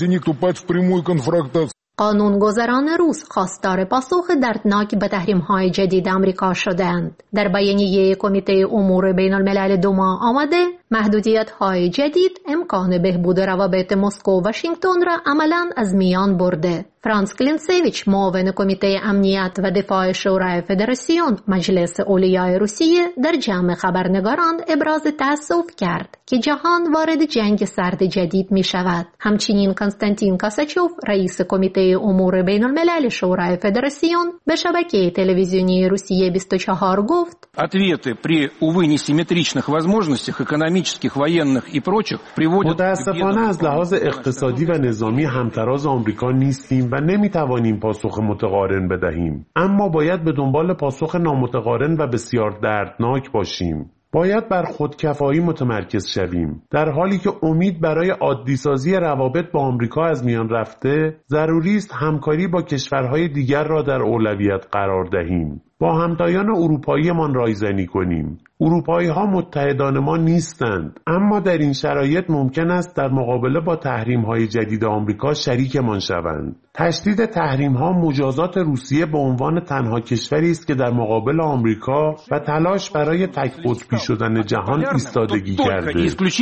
قانونگذاران روس خواستار پاسخ دردناک به تحریم‌های جدید آمریکا شدند. در بیانیه کمیته امور بین الملل دوما آمده محدودیت‌های جدید امکان بهبود روابط مسکو و واشنگتن را عملاً از میان برده. فرانس کلینسیویچ معاون کمیته امنیت و دفاع شورای فدراسیون مجلس اولیای روسیه در جمع خبرنگاران ابراز تأسف کرد که جهان وارد جنگ سرد جدید می شود. همچنین کنستانتین کاساچوف رئیس کمیته امور بین الملل شورای فدراسیون به شبکه تلویزیونی روسیه بیست و چهار گفت ответы при увы несимметричных возможностях экономических, военных и прочих приводят. متاسفانه از لحاظ اقتصادی و نظامی همتراز آمریکا نیستیم و نمیتوانیم پاسخ متقارن بدهیم، اما باید به دنبال پاسخ نامتقارن و بسیار دردناک باشیم. باید بر خودکفایی متمرکز شویم. در حالی که امید برای عادی‌سازی روابط با آمریکا از میان رفته، ضروری است همکاری با کشورهای دیگر را در اولویت قرار دهیم. با همتایان اروپاییمان رایزنی کنیم. اروپایی‌ها متحدان ما نیستند، اما در این شرایط ممکن است در مقابله با تحریم‌های جدید آمریکا شریکمان شوند. تشدید تحریم‌ها مجازات روسیه به عنوان تنها کشوری است که در مقابل آمریکا و تلاش برای تک‌قطبی شدن جهان ایستادگی کرده.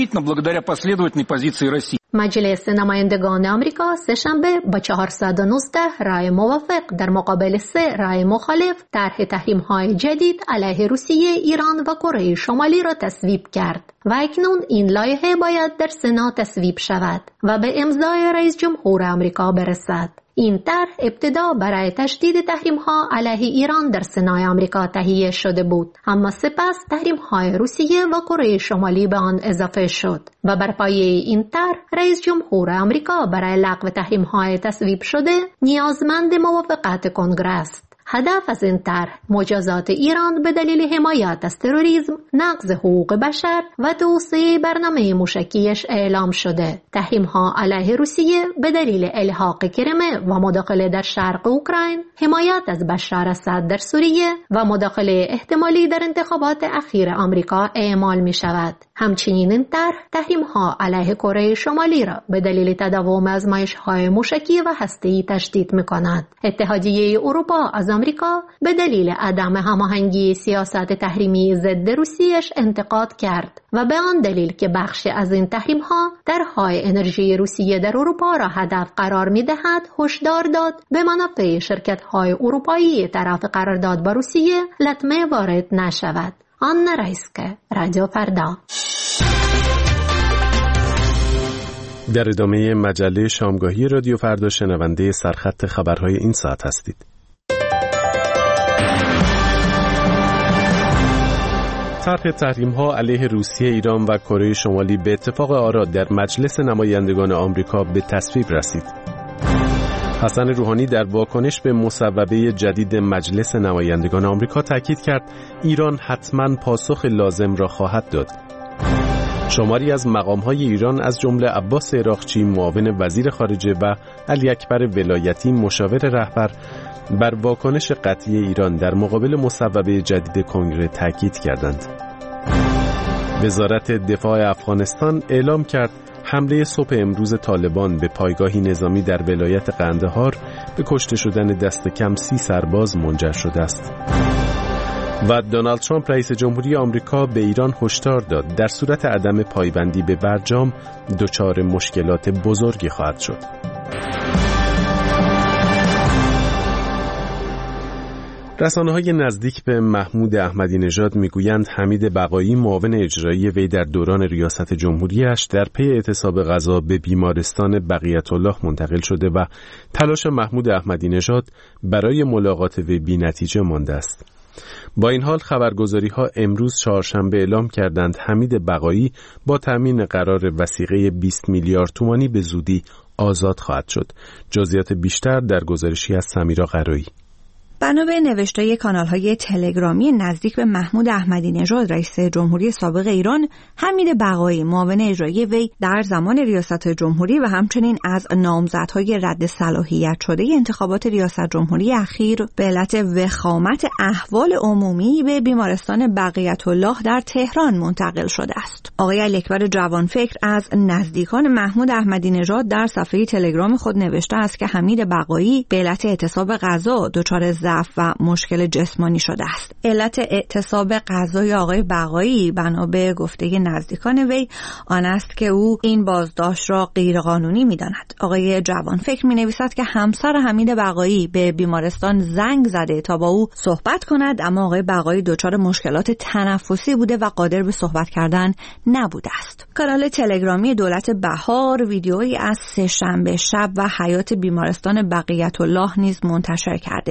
مجلس نمایندگان آمریکا سه‌شنبه با چهارصد و نوزده رأی موافق در مقابل سه رأی مخالف طرح تحریم‌های جدید علیه روسیه، ایران و کره شمالی را تصویب کرد و اکنون این لایحه باید در سنا تصویب شود و به امضای رئیس جمهور آمریکا برسد. این طرح ابتدا برای تشدید تحریم‌ها علیه ایران در سنای آمریکا تهیه شده بود، اما سپس تحریم‌های روسیه و کره شمالی به آن اضافه شد و بر پایه این طرح رئیس جمهور آمریکا برای لغو تحریم‌های تصویب شده نیازمند موافقت کنگره است. هدف از این طرح مجازات ایران به دلیل حمایت از تروریسم، نقض حقوق بشر و توسعه برنامه موشکیش اعلام شده. تحریم‌ها علیه روسیه به دلیل الحاق کریم و مداخله در شرق اوکراین، حمایت از بشار اسد در سوریه و مداخله احتمالی در انتخابات اخیر آمریکا اعمال می شود. همچنین این طرح تحریم‌ها علیه کره شمالی را به دلیل تداوم آزمایش‌های موشکی و هسته‌ای تشدید می‌کند. اتحادیه اروپا از آمریکا به دلیل عدم هماهنگی سیاست تحریمی ضد روسیه‌اش انتقاد کرد و به آن دلیل که بخشی از این تحریم‌ها درهای انرژی روسیه در اروپا را هدف قرار می‌دهد، هشدار داد به منافع شرکت‌های اروپایی طرف قرارداد با روسیه لطمه وارد نشود. آنا رایسکه، رادیو فردا. در ادامه مجله شامگاهی رادیو فردا شنونده سرخط خبرهای این ساعت هستید. طرح تحریم‌ها علیه روسیه، ایران و کره شمالی به اتفاق آرا در مجلس نمایندگان آمریکا به تصویب رسید. حسن روحانی در واکنش به مصوبه جدید مجلس نمایندگان آمریکا تاکید کرد ایران حتماً پاسخ لازم را خواهد داد. شماری از مقام‌های ایران از جمله عباس عراقچی معاون وزیر خارجه و علی اکبر ولایتی مشاور رهبر بر واکنش قطعی ایران در مقابل مصوبه جدید کنگره تاکید کردند. وزارت دفاع افغانستان اعلام کرد حمله صبح امروز طالبان به پایگاهی نظامی در ولایت قندهار به کشته شدن دست کم سی سرباز منجر شده است. و دونالد ترامپ رئیس جمهوری آمریکا به ایران هشدار داد در صورت عدم پایبندی به برجام دچار مشکلات بزرگی خواهد شد. رسانه‌های نزدیک به محمود احمدی نژاد میگویند حمید بقایی معاون اجرایی وی در دوران ریاست جمهوریش در پی اعتصاب غذا به بیمارستان بقیت الله منتقل شده و تلاش محمود احمدی نژاد برای ملاقات وی بی‌نتیجه مانده است. با این حال خبرگزاری‌ها امروز چهارشنبه اعلام کردند حمید بقایی با تامین قرار وثیقه بیست میلیارد تومانی به زودی آزاد خواهد شد. جزئیات بیشتر در گزارشی از سمیرا قرایی. بنا به نوشته کانال‌های تلگرامی نزدیک به محمود احمدی نژاد رئیس جمهوری سابق ایران، حمید بقایی معاون اجرایی وی در زمان ریاست جمهوری و همچنین از نامزدهای رد صلاحیت شده انتخابات ریاست جمهوری اخیر به علت وخامت احوال عمومی به بیمارستان بقیت الله در تهران منتقل شده است. آقای علی اکبر جوانفکر از نزدیکان محمود احمدی نژاد در صفحه تلگرام خود نوشته است که حمید بقایی به علت اعتصاب غذا دچار ضعف و مشکل جسمانی شده است. علت اعتصاب غذای آقای بقایی بنا به گفته نزدیکان وی آن است که او این بازداشت را غیرقانونی می‌داند. آقای جوانفکر می‌نویسد که همسر حمید بقایی به بیمارستان زنگ زده تا با او صحبت کند، اما آقای بقایی دچار مشکلات تنفسی بوده و قادر به صحبت کردن نبوده است. کانال تلگرامی دولت بهار ویدیویی از سه‌شنبه شب و حیات بیمارستان بقیت الله نیز منتشر کرده که نشان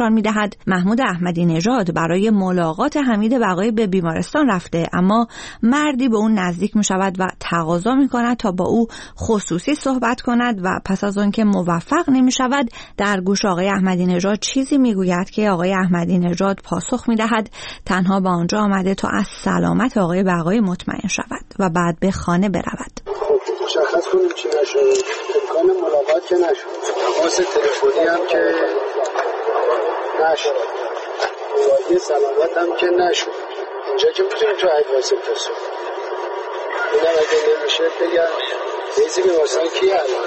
نشان می‌دهد محمود احمدی نژاد برای ملاقات حمید بقایی به بیمارستان رفته، اما مردی به اون نزدیک می‌شود و تقاضا می‌کند تا با او خصوصی صحبت کند و پس از آنکه موفق نمی‌شود در گوش آقای احمدی نژاد چیزی می‌گوید که آقای احمدی نژاد پاسخ می‌دهد تنها به آنجا آمده تا از سلامت آقای بقایی مطمئن شود و بعد به خانه برود. مشخص کنیم چی نشد، امکان ملاقات که نشد، تماس تلفنی هم که نشد، موازی سلامت هم که نشد. اینجا که میتونیم تو عیدواس تصور اینم اگه نمیشه بگم بیزی بیمارستان کی الان.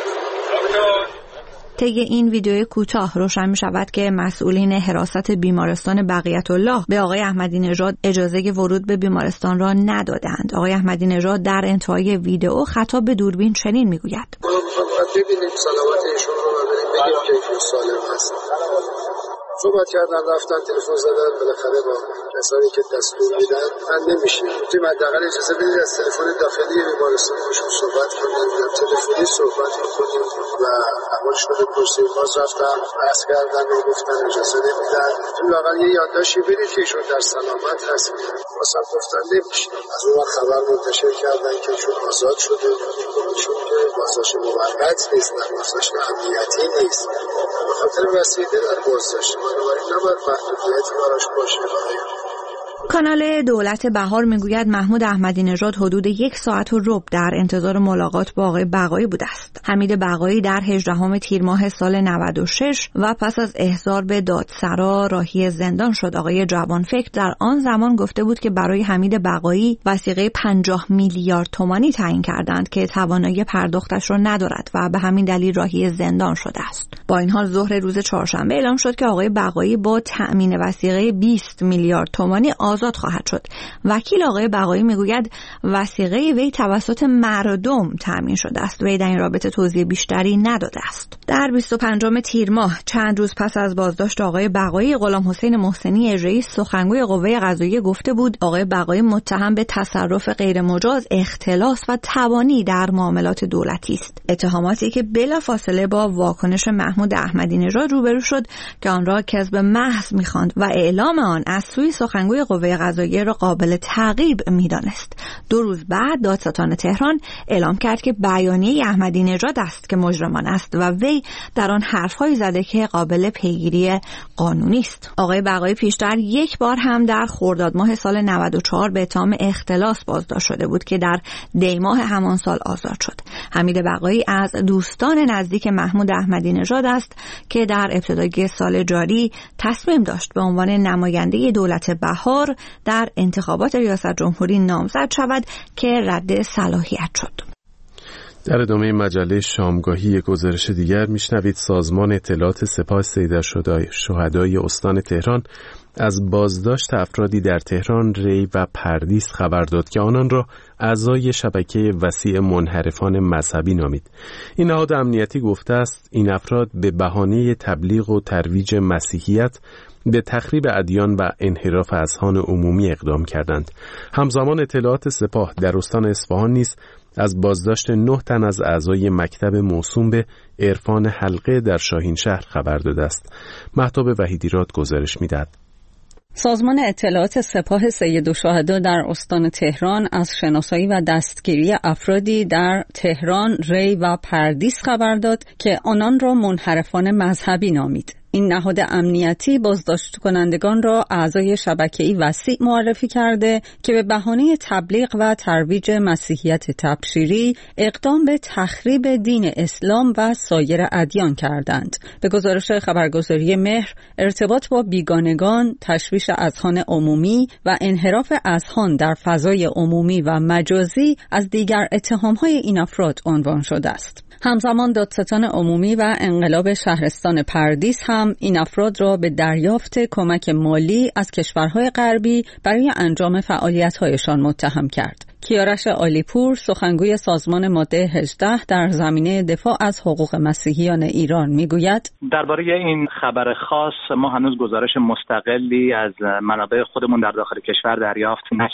طی این ویدیو کوتاه روشن می شود که مسئولین حراست بیمارستان بقیت الله به آقای احمدی نژاد اجازه ورود به بیمارستان را ندادند. آقای احمدی نژاد در انتهای ویدیو خطاب به دوربین چنین می گوید: ببینیم سلامت ایشون رو ببینیم، بگیم که ایشون سالم هست. صحبت کردن، رفتن تلفن زدن، بالاخره با کسانی که دستور میدن من نمیشه. میتونیم حداقل اجازه بدید از تلفن داخلی بیمارستان باشون صحبت کنیم، تلفنی صحبت کنیم و احوالشون رو بپرسیم. باز رفتم بحث کردن و گفتن اجازه نمیدن. میتونیم واقعا یه یادداشتی بدید که ایشون در سلامت هست. واسه گفتن نمیشه. از اون خبر منتشر کردن که ایشون آزاد شده، ایشون که بازداشت موقت نیست، نه بازداشت امنیتی نیست. به خاطر وسیله در بازداشت کانال دولت بهار میگوید محمود احمدی نژاد حدود یک ساعت و ربع در انتظار ملاقات با آقای بقایی بوده است. حمید بقایی در هجدهم تیر ماه سال نود و شش و پس از احضار به دادسرا راهی زندان شد. آقای جوانفکر در آن زمان گفته بود که برای حمید بقایی وثیقه پنجاه میلیارد تومانی تعیین کردند که توانایی پرداختش را ندارد و به همین دلیل راهی زندان شده است. با این حال ظهر روز چهارشنبه اعلام شد که آقای بقایی با تأمین وثیقه بیست میلیارد تومانی آزاد خواهد شد. وکیل آقای بقایی میگوید وثیقه وی توسط مردم تأمین شده است. وی در این رابطه توضیح بیشتری نداده است. در بیست و پنجم تیر ماه چند روز پس از بازداشت آقای بقایی، غلام حسین محسنی رئیس سخنگوی قوه قضاییه گفته بود آقای بقایی متهم به تصرف غیرمجاز، اختلاس و تبانی در معاملات دولتی است. اتهاماتی که بلافاصله با واکنش محمود احمدی نژاد روبرو شد که آن را کذب محض می‌خواند و اعلام آن از سوی سخنگوی قوه قضاییه را قابل تعقیب می‌دانست. دو روز بعد دادستان تهران اعلام کرد که بیانیه احمدی نژاد است که مجرمان است و وی در آن حرف‌هایی زده که قابل پیگیری قانونی است. آقای بقایی پیشتر یک بار هم در خرداد ماه سال نود و چهار به اتهام اختلاس بازداشت شده بود که در دی ماه همان سال آزاد شد. حمید بقایی از دوستان نزدیک محمود احمدی نژاد است که در ابتدای سال جاری تصمیم داشت به عنوان نماینده دولت بهار در انتخابات ریاست جمهوری نامزد شود که رد صلاحیت شد. در ادامه مجله شامگاهی یک گزارش دیگر میشنوید سازمان اطلاعات سپاه سیدالشهدای استان تهران از بازداشت افرادی در تهران، ری و پردیس خبر داد که آنان را اعضای شبکه وسیع منحرفان مذهبی نامید. این نهاد امنیتی گفته است این افراد به بهانه تبلیغ و ترویج مسیحیت به تخریب ادیان و انحراف اذهان عمومی اقدام کردند. همزمان اطلاعات سپاه در استان اصفهان نیز از بازداشت نه تن از اعضای مکتب موسوم به عرفان حلقه در شاهینشهر خبر داده است. مهتاب وحیدیراد گزارش می‌دهد. سازمان اطلاعات سپاه سیدالشهدا در استان تهران از شناسایی و دستگیری افرادی در تهران، ری و پردیس خبر داد که آنان را منحرفان مذهبی نامید. این نهاد امنیتی بازداشت کنندگان را اعضای شبکه‌ای وسیع معرفی کرده که به بهانه تبلیغ و ترویج مسیحیت تبشیری اقدام به تخریب دین اسلام و سایر ادیان کردند. به گزارش خبرگزاری مهر، ارتباط با بیگانگان، تشویش اذهان عمومی و انحراف اذهان در فضای عمومی و مجازی از دیگر اتهام‌های این افراد عنوان شده است. همزمان دادستان عمومی و انقلاب شهرستان پردیس هم این افراد را به دریافت کمک مالی از کشورهای غربی برای انجام فعالیت‌هایشان متهم کرد. کیارش عالیپور، سخنگوی سازمان ماده هجده در زمینه دفاع از حقوق مسیحیان ایران میگوید درباره این خبر خاص ما هنوز گزارش مستقلی از منابع خودمون در داخل کشور دریافت نکردیم.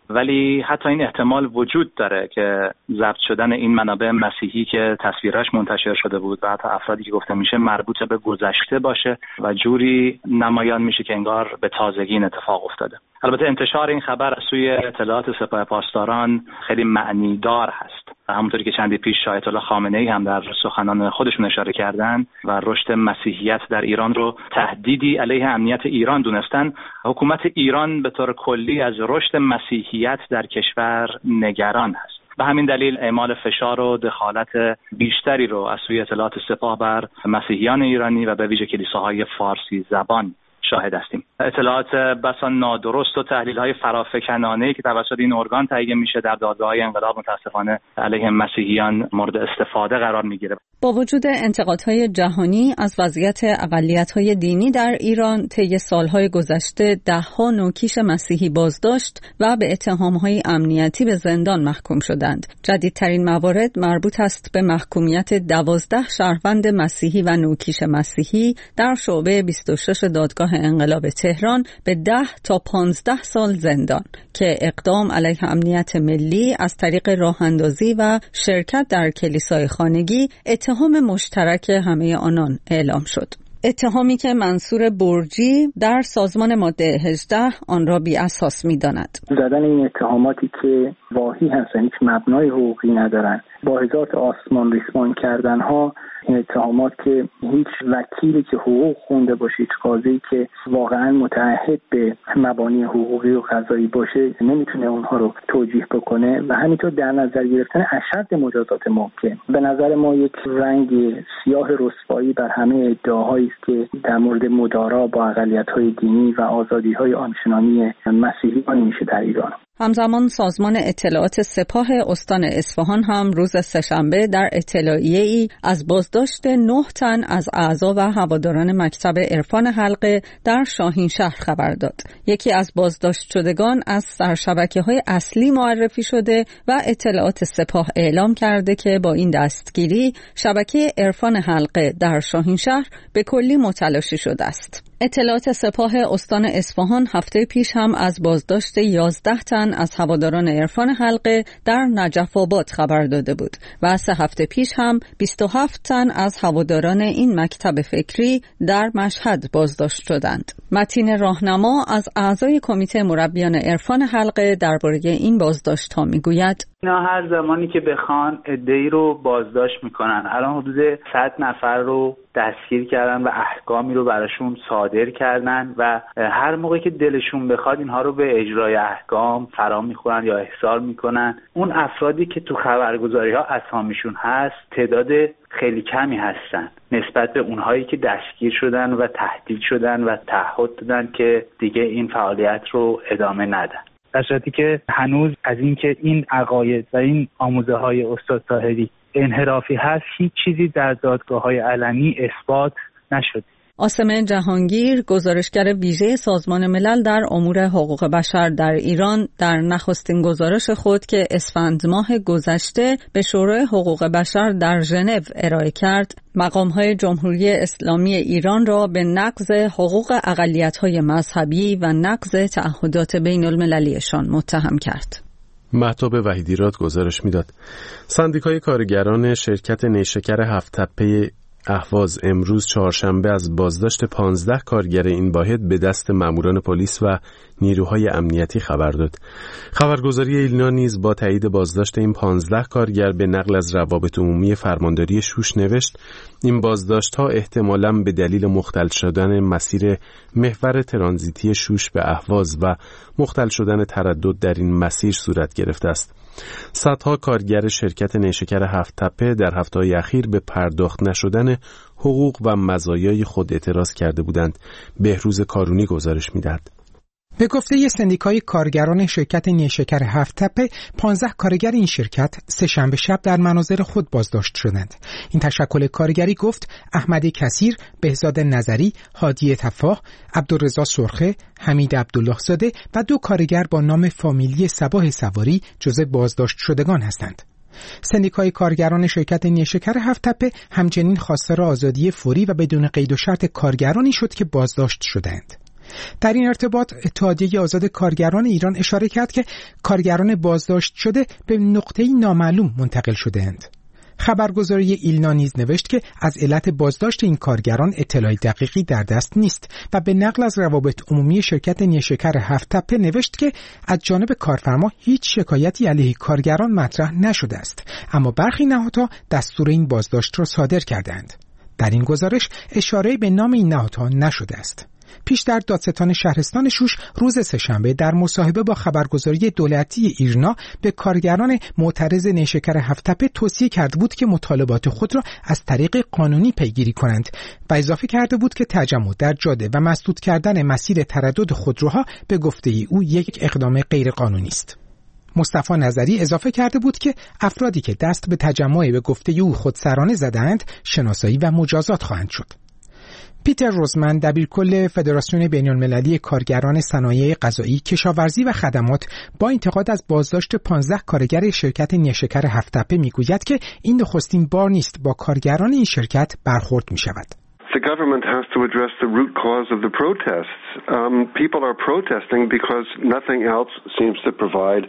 ولی حتی این احتمال وجود داره که ضبط شدن این منابع مسیحی که تصویرش منتشر شده بود و حتی افرادی که گفته میشه مربوط به گذشته باشه و جوری نمایان میشه که انگار به تازگی این اتفاق افتاده. البته انتشار این خبر از سوی اطلاعات سپاه پاسداران خیلی معنی دار هست. همونطوری که چندی پیش آیت الله خامنه ای هم در سخنان خودشون اشاره کردن و رشد مسیحیت در ایران رو تهدیدی علیه امنیت ایران دونستن، حکومت ایران به طور کلی از رشد مسیحیت در کشور نگران است. به همین دلیل اعمال فشار و دخالت بیشتری رو از سوی اطلاعات سپاه بر مسیحیان ایرانی و به ویژه کلیساهای فارسی زبان شاهد هستیم. اطلاعات بسا نادرست و تحلیل‌های فرافکنانه‌ای که توسط این ارگان تهیه میشه در دادگاه‌های انقلاب متاسفانه علیه مسیحیان مورد استفاده قرار میگیره. با وجود انتقادهای جهانی از وضعیت اقلیت‌های دینی در ایران، طی سالهای گذشته ده‌ها نوکیش مسیحی بازداشت و به اتهام‌های امنیتی به زندان محکوم شدند. جدیدترین موارد مربوط است به محکومیت دوازده شهروند مسیحی و نوکیش مسیحی در شعبه بیست و شش دادگاه انقلاب تهران به ده تا پانزده سال زندان که اقدام علیه امنیت ملی از طریق راه‌اندازی و شرکت در کلیسای خانگی اتهام مشترک همه آنان اعلام شد. اتهامی که منصور برجی در سازمان ماده هجده آن را بی اساس می داند. زدن این اتهاماتی که واهی هستن، هیچ مبنای حقوقی ندارن، با هزار آسمان ریسمان کردن ها، این اتهامات که هیچ وکیلی که حقوق خونده باشه، هیچ قاضی که واقعا متعهد به مبانی حقوقی و قضایی باشه نمیتونه اونها رو توجیه بکنه و همینطور در نظر گرفتن اشد مجازات ممکن. به نظر ما یک رنگ سیاه رسوایی بر همه ادعاهایی است که در مورد مدارا با اقلیت‌های دینی و آزادی‌های آنچنانی مسیحیان میشه در ایران. همزمان سازمان اطلاعات سپاه استان اصفهان هم روز سه‌شنبه در اطلاعیه‌ای از بازداشت نه تن از اعضا و هواداران مکتب عرفان حلقه در شاهینشهر خبر داد. یکی از بازداشت شدگان از سرشبکه‌های اصلی معرفی شده و اطلاعات سپاه اعلام کرده که با این دستگیری شبکه عرفان حلقه در شاهینشهر به کلی متلاشی شده است. اطلاعات سپاه استان اصفهان هفته پیش هم از بازداشت یازده تن از هواداران عرفان حلقه در نجف آباد خبر داده بود و سه هفته پیش هم بیست و هفت تن از هواداران این مکتب فکری در مشهد بازداشت شدند. متین راهنما از اعضای کمیته مربیان عرفان حلقه درباره این بازداشت‌ها میگوید: اینا هر زمانی که بخوان عده‌ای رو بازداشت میکنن. الان حدود صد نفر رو دستگیر کردن و احکامی رو براشون صادر کردن و هر موقع که دلشون بخواد اینها رو به اجرای احکام فرا میخورن یا احضار میکنن. اون افرادی که تو خبرگزاری ها اسامیشون هست تعداد خیلی کمی هستن نسبت به اونهایی که دستگیر شدن و تهدید شدن و تعهد دادن که دیگه این فعالیت رو ادامه ندن. در صورتی که هنوز از اینکه این عقاید و این آموزه های استاد طاهری انحرافی هست هیچ چیزی در دادگاه‌های علنی اثبات نشد. آسم جهانگیر، گزارشگر ویژه سازمان ملل در امور حقوق بشر در ایران، در نخستین گزارش خود که اسفند ماه گذشته به شورای حقوق بشر در ژنو ارائه کرد، مقام‌های جمهوری اسلامی ایران را به نقض حقوق اقلیت‌های مذهبی و نقض تعهدات بین‌المللیشان متهم کرد. مهتاب وحیدیراد گزارش میداد. سندیکای کارگران شرکت نیشکر هفت تپه اهواز امروز چهارشنبه از بازداشت پانزده کارگر این واحد به دست ماموران پلیس و نیروهای امنیتی خبر داد. خبرگزاری ایلنا نیز با تایید بازداشت این پانزده کارگر به نقل از روابط عمومی فرمانداری شوش نوشت: این بازداشت‌ها احتمالاً به دلیل مختل شدن مسیر محور ترانزیتی شوش به اهواز و مختل شدن تردد در این مسیر صورت گرفته است. صدها کارگر شرکت نیشکر هفت تپه در هفته‌های اخیر به پرداخت نشدن حقوق و مزایای خود اعتراض کرده بودند. بهروز کارونی گزارش می‌دهد. به گفته ی سندیکای کارگران شرکت نیشکر هفت تپه، پانزده کارگر این شرکت سه شنبه شب در مناظر خود بازداشت شدند. این تشکل کارگری گفت احمد کثیر، بهزاد نظری، هادی تفاح، عبدالرضا سرخه، حمید عبدالله زاده و دو کارگر با نام فامیلی صباح سواری جزو بازداشت شدگان هستند. سندیکای کارگران شرکت نیشکر هفت تپه همچنین خواستار آزادی فوری و بدون قید و شرط کارگرانی شد که بازداشت شدند. در این ارتباط اتحادیه آزاد کارگران ایران اشاره کرد که کارگران بازداشت شده به نقطه‌ای نامعلوم منتقل شده‌اند. خبرگزاری ایلنا نیز نوشت که از علت بازداشت این کارگران اطلاع دقیقی در دست نیست و به نقل از روابط عمومی شرکت نیشکر هفت تپه نوشت که از جانب کارفرما هیچ شکایتی علیه کارگران مطرح نشده است، اما برخی نهادها دستور این بازداشت را صادر کردند. در این گزارش اشاره به نام این نهادها نشده است. پیشتر دادستان شهرستان شوش روز سه‌شنبه در مصاحبه با خبرگزاری دولتی ایرنا به کارگران معترض نیشکر هفت تپه توصیه کرده بود که مطالبات خود را از طریق قانونی پیگیری کنند و اضافه کرده بود که تجمع در جاده و مسدود کردن مسیر تردد خودروها به گفته او یک اقدام غیرقانونی است. مصطفی نظری اضافه کرده بود که افرادی که دست به تجمع به گفته او خودسرانه زدند شناسایی و مجازات خواهند شد. پیتر روزمن دبیرکل فدراسیون بین‌المللی کارگران صنایع غذایی، کشاورزی و خدمات با انتقاد از بازداشت پانزده کارگر شرکت نیشکر هفت تپه میگوید که این نخستین بار نیست با کارگران این شرکت برخورد می شود. The government has to address the root cause of the protests. Um, people are protesting because nothing else seems to provide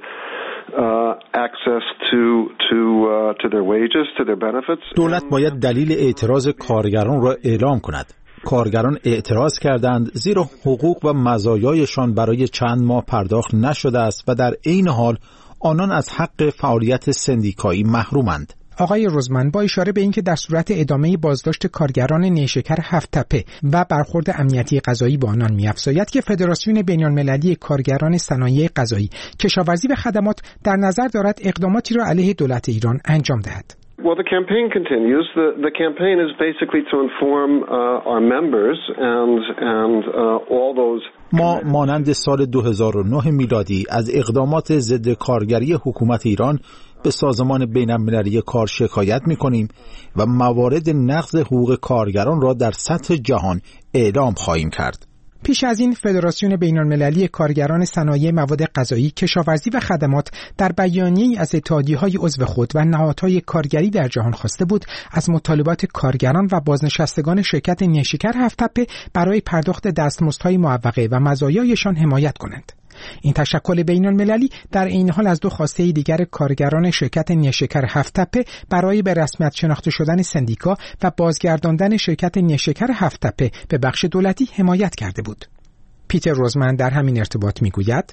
uh, access to to uh, to their wages, to their benefits. دولت باید دلیل اعتراض کارگران را اعلام کند. کارگران اعتراض کردند زیرا حقوق و مزایایشان برای چند ماه پرداخت نشده است و در عین حال آنان از حق فعالیت سندیکایی محرومند. آقای روزمن با اشاره به اینکه در صورت ادامه بازداشت کارگران نیشکر هفت تپه و برخورد امنیتی غذایی با آنان می‌افزاید که فدراسیون بین‌المللی کارگران صنایع غذایی، کشاورزی و خدمات در نظر دارد اقداماتی را علیه دولت ایران انجام دهد. Well, the campaign continues. The the campaign is basically to inform uh, our members and and uh, all those. ما مانند سال دو هزار و نه میلادی از اقدامات ضد کارگری حکومت ایران به سازمان بین‌المللی کار شکایت می‌کنیم و موارد نقض حقوق کارگران را در سطح جهان اعلام خواهیم کرد. پیش از این فدراسیون بین‌المللی کارگران صنایع مواد غذایی، کشاورزی و خدمات در بیانیه‌ای از اتحادیه‌های عضو خود و نهادهای کارگری در جهان خواسته بود از مطالبات کارگران و بازنشستگان شرکت نیشکر هفت تپه برای پرداخت دستمزدهای معوقه و مزایایشان حمایت کنند. این تشکل بین‌المللی در این حال از دو خواسته دیگر کارگران شرکت نیشکر هفت تپه برای به رسمیت شناخته شدن سندیکا و بازگرداندن شرکت نیشکر هفت تپه به بخش دولتی حمایت کرده بود. پیتر روزمن در همین ارتباط میگوید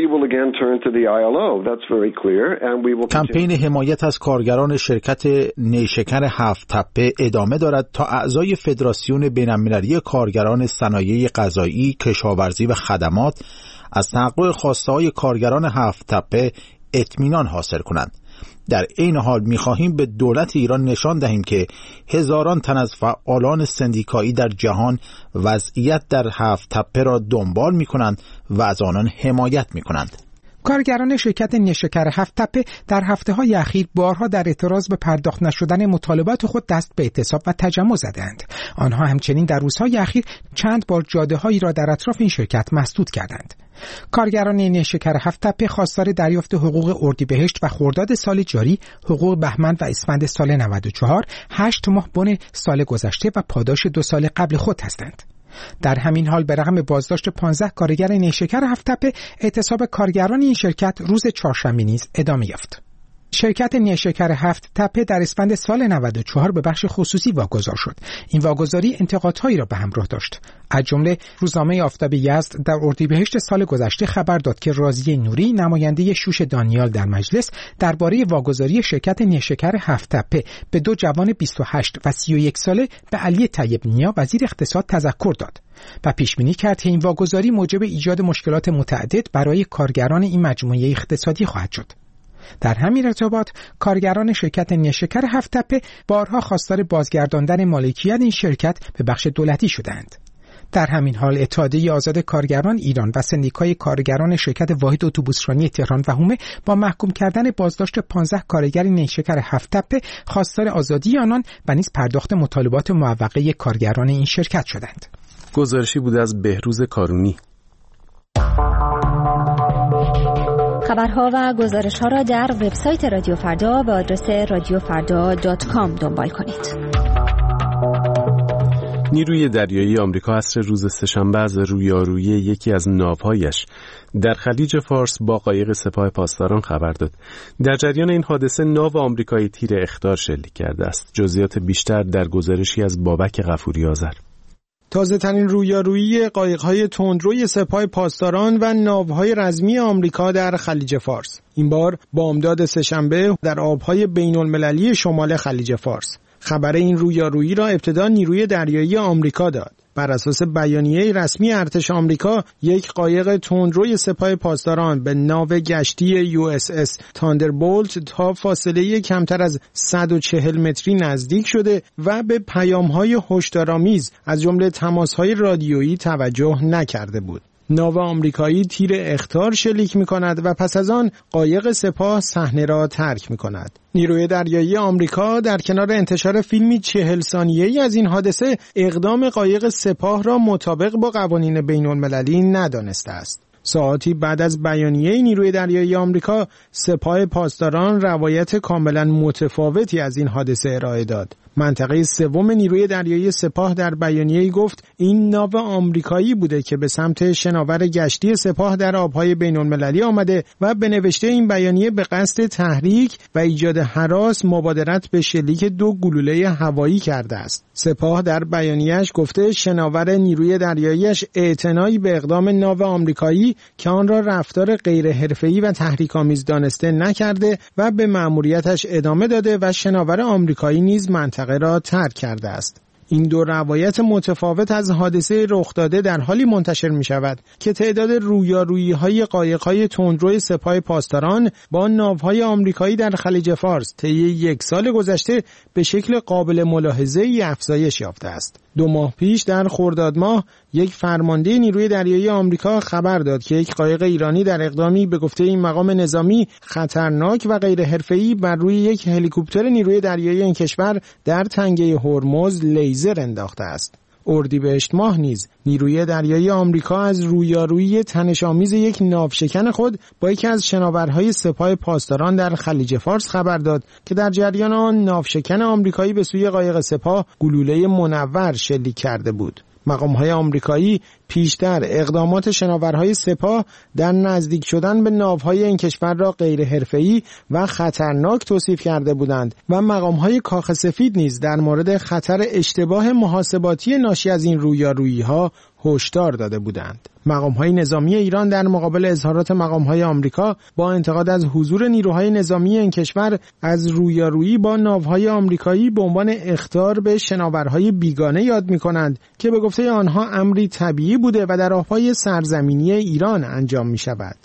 کمپین حمایت از کارگران شرکت نیشکر هفت تپه ادامه دارد تا اعضای فدراسیون بین‌المللی کارگران صنایع غذایی، کشاورزی و خدمات از تحقق خواسته‌های کارگران هفت تپه اطمینان حاصل کنند. در این حال می‌خواهیم به دولت ایران نشان دهیم که هزاران تن از فعالان سندیکایی در جهان وضعیت در هفت تپه را دنبال می‌کنند و از آنان حمایت می‌کنند. کارگران شرکت نیشکر هفت تپه در هفته‌های اخیر بارها در اعتراض به پرداخت نشدن مطالبات خود دست به اعتصاب و تجمع زدند. آنها همچنین در روزهای اخیر چند بار جاده‌هایی را در اطراف این شرکت مسدود کردند. کارگران نیشکر هفت تپه خواستار دریافت حقوق اردیبهشت و خرداد سال جاری، حقوق بهمن و اسفند سال نود و چهار، هشت ماه بن سال گذشته و پاداش دو سال قبل خود هستند. در همین حال به رغم بازداشت پانزده کارگر نیشکر هفت تپه، اعتصاب کارگران این شرکت روز چهارشنبه نیز ادامه یافت. شرکت نیشکر هفت تپه در اسفند سال نود و چهار به بخش خصوصی واگذار شد. این واگذاری انتقادهایی را به همراه داشت. از جمله روزنامه آفتاب یزد در اردیبهشت سال گذشته خبر داد که راضیه نوری، نماینده شوش دانیال در مجلس، درباره واگذاری شرکت نیشکر هفت تپه به دو جوان بیست و هشت و سی و یک ساله به علی طیب نیا وزیر اقتصاد تذکر داد و پیش بینی کرد که این واگذاری موجب ایجاد مشکلات متعدد برای کارگران این مجموعه اقتصادی خواهد شد. در همین ارتباط کارگران شرکت نیشکر هفت تپه بارها خواستار بازگرداندن مالکیت این شرکت به بخش دولتی شدند. در همین حال اتحادیه آزاد کارگران ایران و سندیکای کارگران شرکت واحد اتوبوسرانی تهران و حومه با محکوم کردن بازداشت پانزده کارگر نیشکر هفت تپه خواستار آزادی آنان و نیز پرداخت مطالبات معوقه کارگران این شرکت شدند. گزارشی بود از بهروز کارونی. خبرها و گزارش‌ها را در وبسایت رادیو فردا به آدرس رادیو فردا دات کام دنبال کنید. نیروی دریایی آمریکا عصر روز سه‌شنبه از رویارویی یکی از ناوهایش در خلیج فارس با قایق سپاه پاسداران خبر داد. در جریان این حادثه ناو آمریکایی تیر اخطار شلیک کرده است. جزئیات بیشتر در گزارشی از بابک غفوری آذر. تازه ترین رویارویی قایق‌های تندروی سپاه پاسداران و ناوهای رزمی آمریکا در خلیج فارس. این بار بامداد سه‌شنبه در آبهای بین‌المللی شمال خلیج فارس. خبر این رویارویی را ابتدا نیروی دریایی آمریکا داد. بر اساس بیانیه رسمی ارتش آمریکا، یک قایق تندروی سپاه پاسداران به ناو گشتی یو اس اس تاندربولت تا فاصله کمتر از صد و چهل متری نزدیک شده و به پیام‌های هشدارآمیز از جمله تماس‌های رادیویی توجه نکرده بود. ناو آمریکایی تیر اخطار شلیک می‌کند و پس از آن قایق سپاه صحنه را ترک می‌کند. نیروی دریایی آمریکا در کنار انتشار فیلمی چهل ثانیه‌ای از این حادثه اقدام قایق سپاه را مطابق با قوانین بین‌المللی ندانسته است. ساعتی بعد از بیانیه نیروی دریایی آمریکا، سپاه پاسداران روایت کاملا متفاوتی از این حادثه ارائه داد. منطقه سوم نیروی دریایی سپاه در بیانیه‌ای گفت این ناو آمریکایی بوده که به سمت شناور گشتی سپاه در آبهای بین‌المللی آمده و به نوشته این بیانیه به قصد تحریک و ایجاد هراس مبادرت به شلیک دو گلوله هوایی کرده است. سپاه در بیانیه‌اش گفته شناور نیروی دریاییش اعتنایی به اقدام ناو آمریکایی که آن را رفتار غیر حرفه‌ای و تحریک‌آمیز دانسته نکرده و به مأموریتش ادامه داده و شناور آمریکایی نیز منطقه را ترک کرده است. این دو روایت متفاوت از حادثه رخ داده در حالی منتشر می شود که تعداد رویارویی های قایق های تندروی سپاه پاسداران با ناوهای آمریکایی در خلیج فارس طی یک سال گذشته به شکل قابل ملاحظه‌ای افزایش یافته است. دو ماه پیش در خرداد ماه یک فرمانده نیروی دریایی آمریکا خبر داد که یک قایق ایرانی در اقدامی به گفته این مقام نظامی خطرناک و غیر حرفه‌ای بر روی یک هلیکوپتر نیروی دریایی این کشور در تنگه هرمز لیزر انداخته است. اردیبهشت ماه نیز نیروی دریایی آمریکا از رویارویی تنش‌آمیز یک ناوشکن خود با یکی از شناورهای سپاه پاسداران در خلیج فارس خبر داد که در جریان آن ناوشکن آمریکایی به سوی قایق سپاه گلوله منور شلیک کرده بود. مقام‌های آمریکایی پیشتر اقدامات شناورهای سپاه در نزدیک شدن به ناوهای این کشور را غیر حرفه‌ای و خطرناک توصیف کرده بودند و مقام‌های کاخ سفید نیز در مورد خطر اشتباه محاسباتی ناشی از این رویارویی‌ها هشدار داده بودند. مقام‌های نظامی ایران در مقابل اظهارات مقام‌های آمریکا با انتقاد از حضور نیروهای نظامی این کشور از رویارویی با ناوهای آمریکایی به عنوان اخطار به شناورهای بیگانه یاد می‌کنند که به گفته آنها امری طبیعی بوده و در آبهای سرزمینی ایران انجام می‌شود.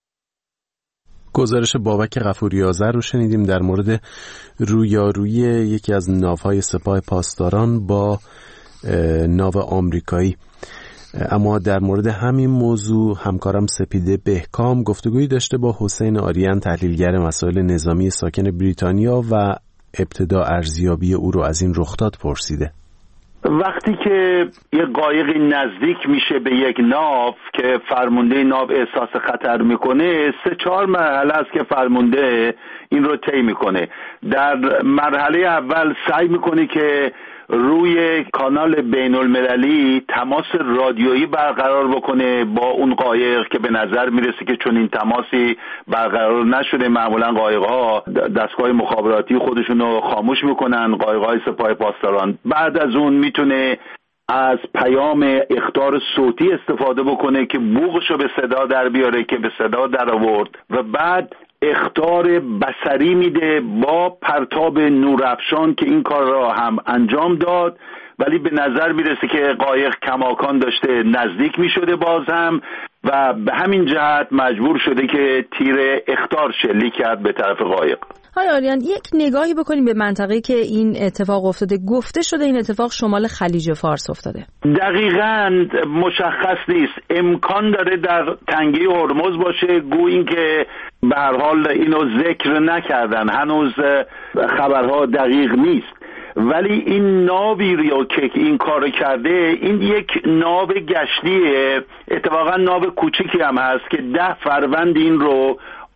گزارش بابک غفوری آذر رو شنیدیم در مورد رویارویی یکی از ناوهای سپاه پاسداران با ناو آمریکایی. اما در مورد همین موضوع همکارم سپیده بهکام گفتگویی داشته با حسین آریان، تحلیلگر مسائل نظامی ساکن بریتانیا و ابتدا ارزیابی او رو از این رخداد پرسیده. وقتی که یه قایقی نزدیک میشه به یک ناو که فرمانده ناو احساس خطر میکنه، سه چهار مرحله است که فرمانده این رو طی میکنه. در مرحله اول سعی میکنه که روی کانال بین المللی تماس رادیویی برقرار بکنه با اون قایق که به نظر میرسه که چون این تماسی برقرار نشده معمولا قایق‌ها دستگاه مخابراتی خودشونو خاموش میکنن، قایق‌های سپاه پاسداران. بعد از اون میتونه از پیام اخطار صوتی استفاده بکنه که بوقشو به صدا در بیاره که به صدا در آورد و بعد اخطار بصری میده با پرتاب نورافشان که این کار را هم انجام داد، ولی به نظر میرسه که قایق کماکان داشته نزدیک میشده باز هم و به همین جهت مجبور شده که تیر اخطار شلیک کرد به طرف قایق. های آریان، یک نگاهی بکنیم به منطقه‌ای که این اتفاق افتاده. گفته شده این اتفاق شمال خلیج فارس افتاده. دقیقاً مشخص نیست، امکان داره در تنگه هرمز باشه، گویا اینکه به هر حال اینو ذکر نکردن، هنوز خبرها دقیق نیست، ولی این ناوی رو که این کار کرده این یک ناو گشتیه، اتفاقا ناو کوچیکی هم هست که ده فروند این رو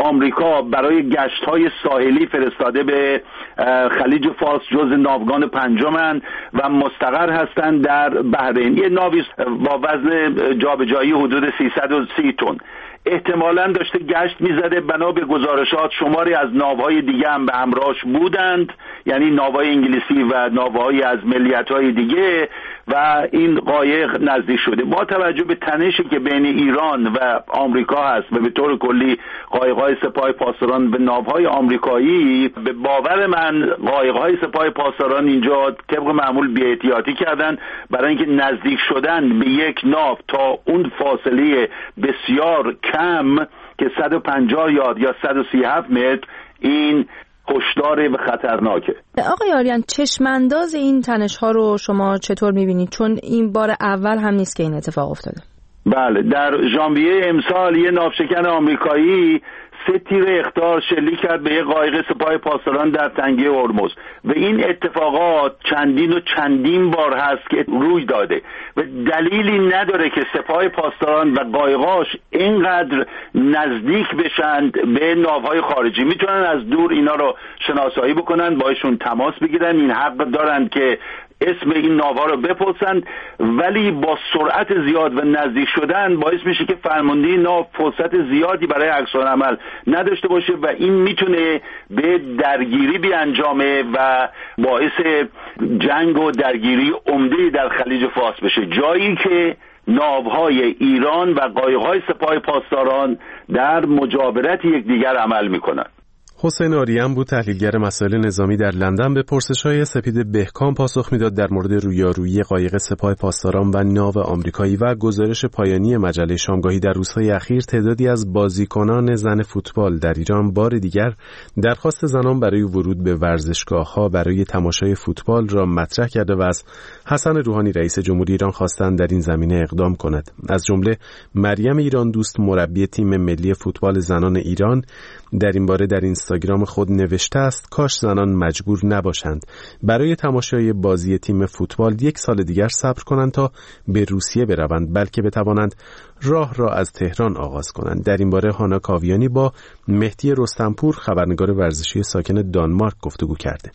آمریکا برای گشت‌های ساحلی فرستاده به خلیج فارس جز ناوگان پنجمند و مستقر هستند در بحرین. یه ناوی با وزن جابجایی حدود سیصد و سی تن احتمالاً داشته گشت می‌زده. بنا به گزارشات شماری از ناوهای دیگه هم به همراهش بودند، یعنی ناوهای انگلیسی و ناوهای از ملیت‌های دیگه، و این قایق نزدیک شده. با توجه به تنشی که بین ایران و آمریکا هست و به طور کلی قایق‌های سپاه پاسداران به ناوهای آمریکایی، به باور من قایق‌های سپاه پاسداران اینجا طبق معمول بی‌احتیاطی کردن برای اینکه نزدیک شدن به یک ناو تا اون فاصله بسیار کم که صد و پنجاه یارد یا صد و سی و هفت متر این هشدار و خطرناکه. آقای آریان، چشمانداز این تنش ها رو شما چطور میبینید؟ چون این بار اول هم نیست که این اتفاق افتاده. بله، در ژانویه امسال یه ناوشکن آمریکایی سه تیر اخطار شلیک کرد به یک قایق سپاه پاسداران در تنگه هرمز و این اتفاقات چندین و چندین بار هست که روی داده و دلیلی نداره که سپاه پاسداران و قایقاش اینقدر نزدیک بشند به ناوهای خارجی. میتونن از دور اینا رو شناسایی بکنن، باشون تماس بگیرن، این حق دارن که اسم این ناوها رو بپرسند، ولی با سرعت زیاد و نزدیک شدن باعث میشه که فرمانده ناو فرصت زیادی برای عکس‌العمل نداشته باشه و این میتونه به درگیری بیانجامه و باعث جنگ و درگیری عمده در خلیج فارس بشه، جایی که ناوهای ایران و قایق‌های سپاه پاسداران در مجاورت یکدیگر عمل میکنن. حسین آریان بود، تحلیلگر مسائل نظامی در لندن. به پرسش‌های سپید بهکام پاسخ میداد در مورد رویارویی قایق سپاه پاسداران و ناو آمریکایی و گزارش پایانی مجله شامگاهی در روزهای اخیر تعدادی از بازیکنان زن فوتبال در ایران بار دیگر درخواست زنان برای ورود به ورزشگاه‌ها برای تماشای فوتبال را مطرح کرده و از حسن روحانی رئیس جمهوری ایران خواستند در این زمینه اقدام کند. از جمله مریم ایران دوست، مربی تیم ملی فوتبال زنان ایران، در این باره در اینستاگرام خود نوشته است کاش زنان مجبور نباشند برای تماشای بازی تیم فوتبال یک سال دیگر صبر کنند تا به روسیه بروند، بلکه بتوانند راه را از تهران آغاز کنند. در این باره هانا کاویانی با مهدی رستمپور، خبرنگار ورزشی ساکن دانمارک، گفتگو کرده.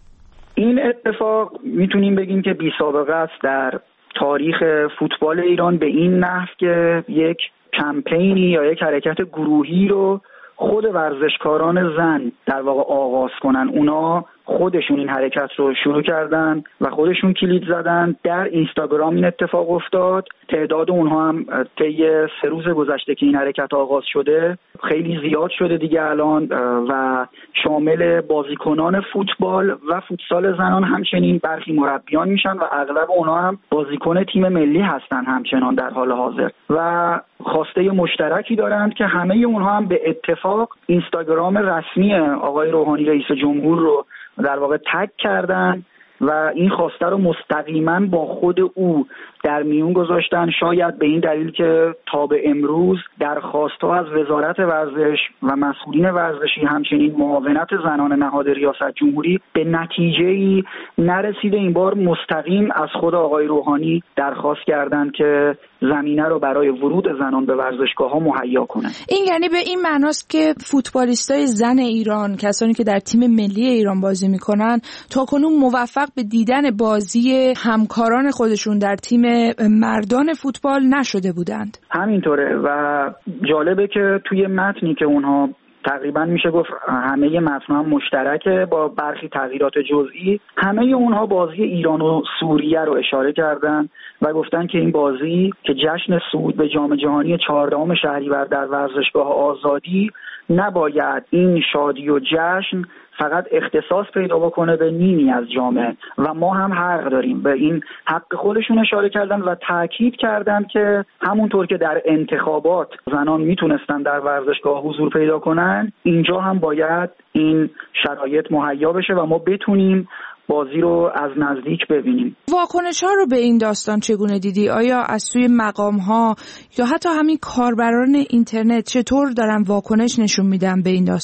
این اتفاق میتونیم بگیم که بی سابقه است در تاریخ فوتبال ایران، به این نحو که یک کمپینی یا یک حرکت گروهی رو خود ورزشکاران زن در واقع آغاز کنن. اونا خودشون این حرکت رو شروع کردن و خودشون کلید زدن. در اینستاگرام این اتفاق افتاد. تعداد اونها هم طی سه روز گذشته که این حرکت آغاز شده خیلی زیاد شده دیگه الان و شامل بازیکنان فوتبال و فوتسال زنان، همچنین برخی مربیان میشن و اغلب اونها هم بازیکن تیم ملی هستن همچنان در حال حاضر و خواسته مشترکی دارند که همه اونها هم به اتفاق اینستاگرام رسمی آقای روحانی رئیس جمهور رو در واقع تگ کردن و این خواسته رو مستقیما با خود او در میون گذاشتن، شاید به این دلیل که تا به امروز درخواست‌ها از وزارت ورزش و مسئولین ورزشی همچنین معاونت زنان نهاد ریاست جمهوری به نتیجه‌ای نرسیده. این بار مستقیم از خود آقای روحانی درخواست کردند که زمینه رو برای ورود زنان به ورزشگاه‌ها مهیا کنند. این یعنی به این معناست که فوتبالیستای زن ایران، کسانی که در تیم ملی ایران بازی می‌کنن، تاکنون موفق به دیدن بازی همکاران خودشون در تیم مردان فوتبال نشده بودند. همینطوره و جالبه که توی متنی که اونها تقریبا میشه گفت همه متن هم مشترکه با برخی تغییرات جزئی، همه اونها بازی ایران و سوریه رو اشاره کردن و گفتن که این بازی که جشن صعود به جام جهانی چهاردهم شهریور در ورزشگاه آزادی نباید این شادی و جشن فقط اختصاص پیدا بکنه به نیمی از جامعه و ما هم حق داریم. به این حق خودشون اشاره کردن و تاکید کردن که همونطور که در انتخابات زنان میتونستن در ورزشگاه حضور پیدا کنن، اینجا هم باید این شرایط مهیا بشه و ما بتونیم بازی رو از نزدیک ببینیم. واکنش ها رو به این داستان چگونه دیدی؟ آیا از سوی مقام ها یا حتی همین کاربران اینترنت چطور دارن واکنش نشون میدن به این داستان؟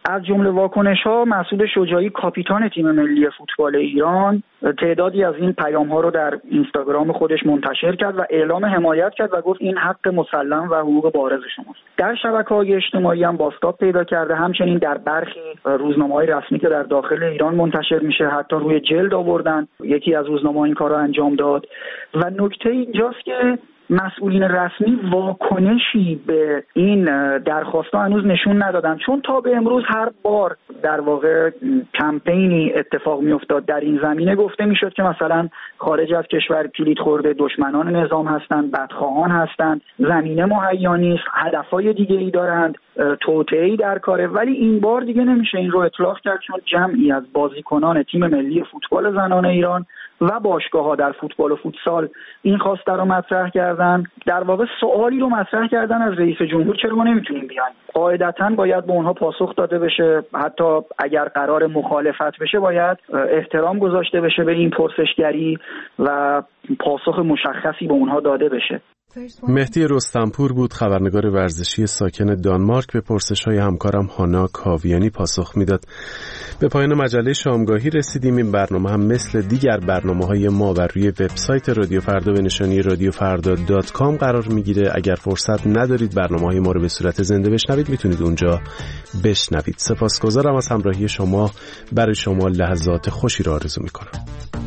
از جمله واکنش‌ها مسعود شجاعی کاپیتان تیم ملی فوتبال ایران تعدادی از این پیام‌ها رو در اینستاگرام خودش منتشر کرد و اعلام حمایت کرد و گفت این حق مسلم و حقوق بارز شماست. در شبکه‌های اجتماعی هم بازتاب پیدا کرده، همچنین در برخی روزنامه‌های رسمی که در داخل ایران منتشر میشه حتی روی جلد آوردن. یکی از روزنامه‌ها این کارو انجام داد و نکته اینجاست که مسئولین رسمی واکنشی به این درخواست‌ها هنوز نشون ندادن، چون تا به امروز هر بار در واقع کمپینی اتفاق می‌افتاد در این زمینه گفته می‌شد که مثلا خارج از کشور کلید خورده، دشمنان نظام هستند، بدخواهان هستند، زمینه مهیا نیست، هدف‌های دیگه‌ای دارند، توطئه‌ای در کاره. ولی این بار دیگه نمیشه این رو اطلاق کرد، چون جمعی از بازیکنان تیم ملی فوتبال زنان ایران و باشگاه‌ها در فوتبال و فوتسال این خواسته رو مطرح کردن. در واقع سوالی رو مطرح کردن از رئیس جمهور چرا ما نمیتونیم بیایم. قاعدتاً باید به اونها پاسخ داده بشه، حتی اگر قرار مخالفت بشه باید احترام گذاشته بشه به این پرسشگری و پاسخ مشخصی به اونها داده بشه. مهدی رستمپور بود، خبرنگار ورزشی ساکن دانمارک، به پرسش‌های همکارم هانا کاویانی پاسخ میداد. به پایان مجله شامگاهی رسیدیم. این برنامه هم مثل دیگر برنامه‌های ما بر روی وبسایت رادیو فردا به نشانی رادیو فردا دات کام قرار میگیره. اگر فرصت ندارید برنامه‌های ما رو به صورت زنده بشنوید، میتونید اونجا بشنوید. سپاسگزارم از همراهی شما. برای شما لحظات خوشی را آرزو میکنم.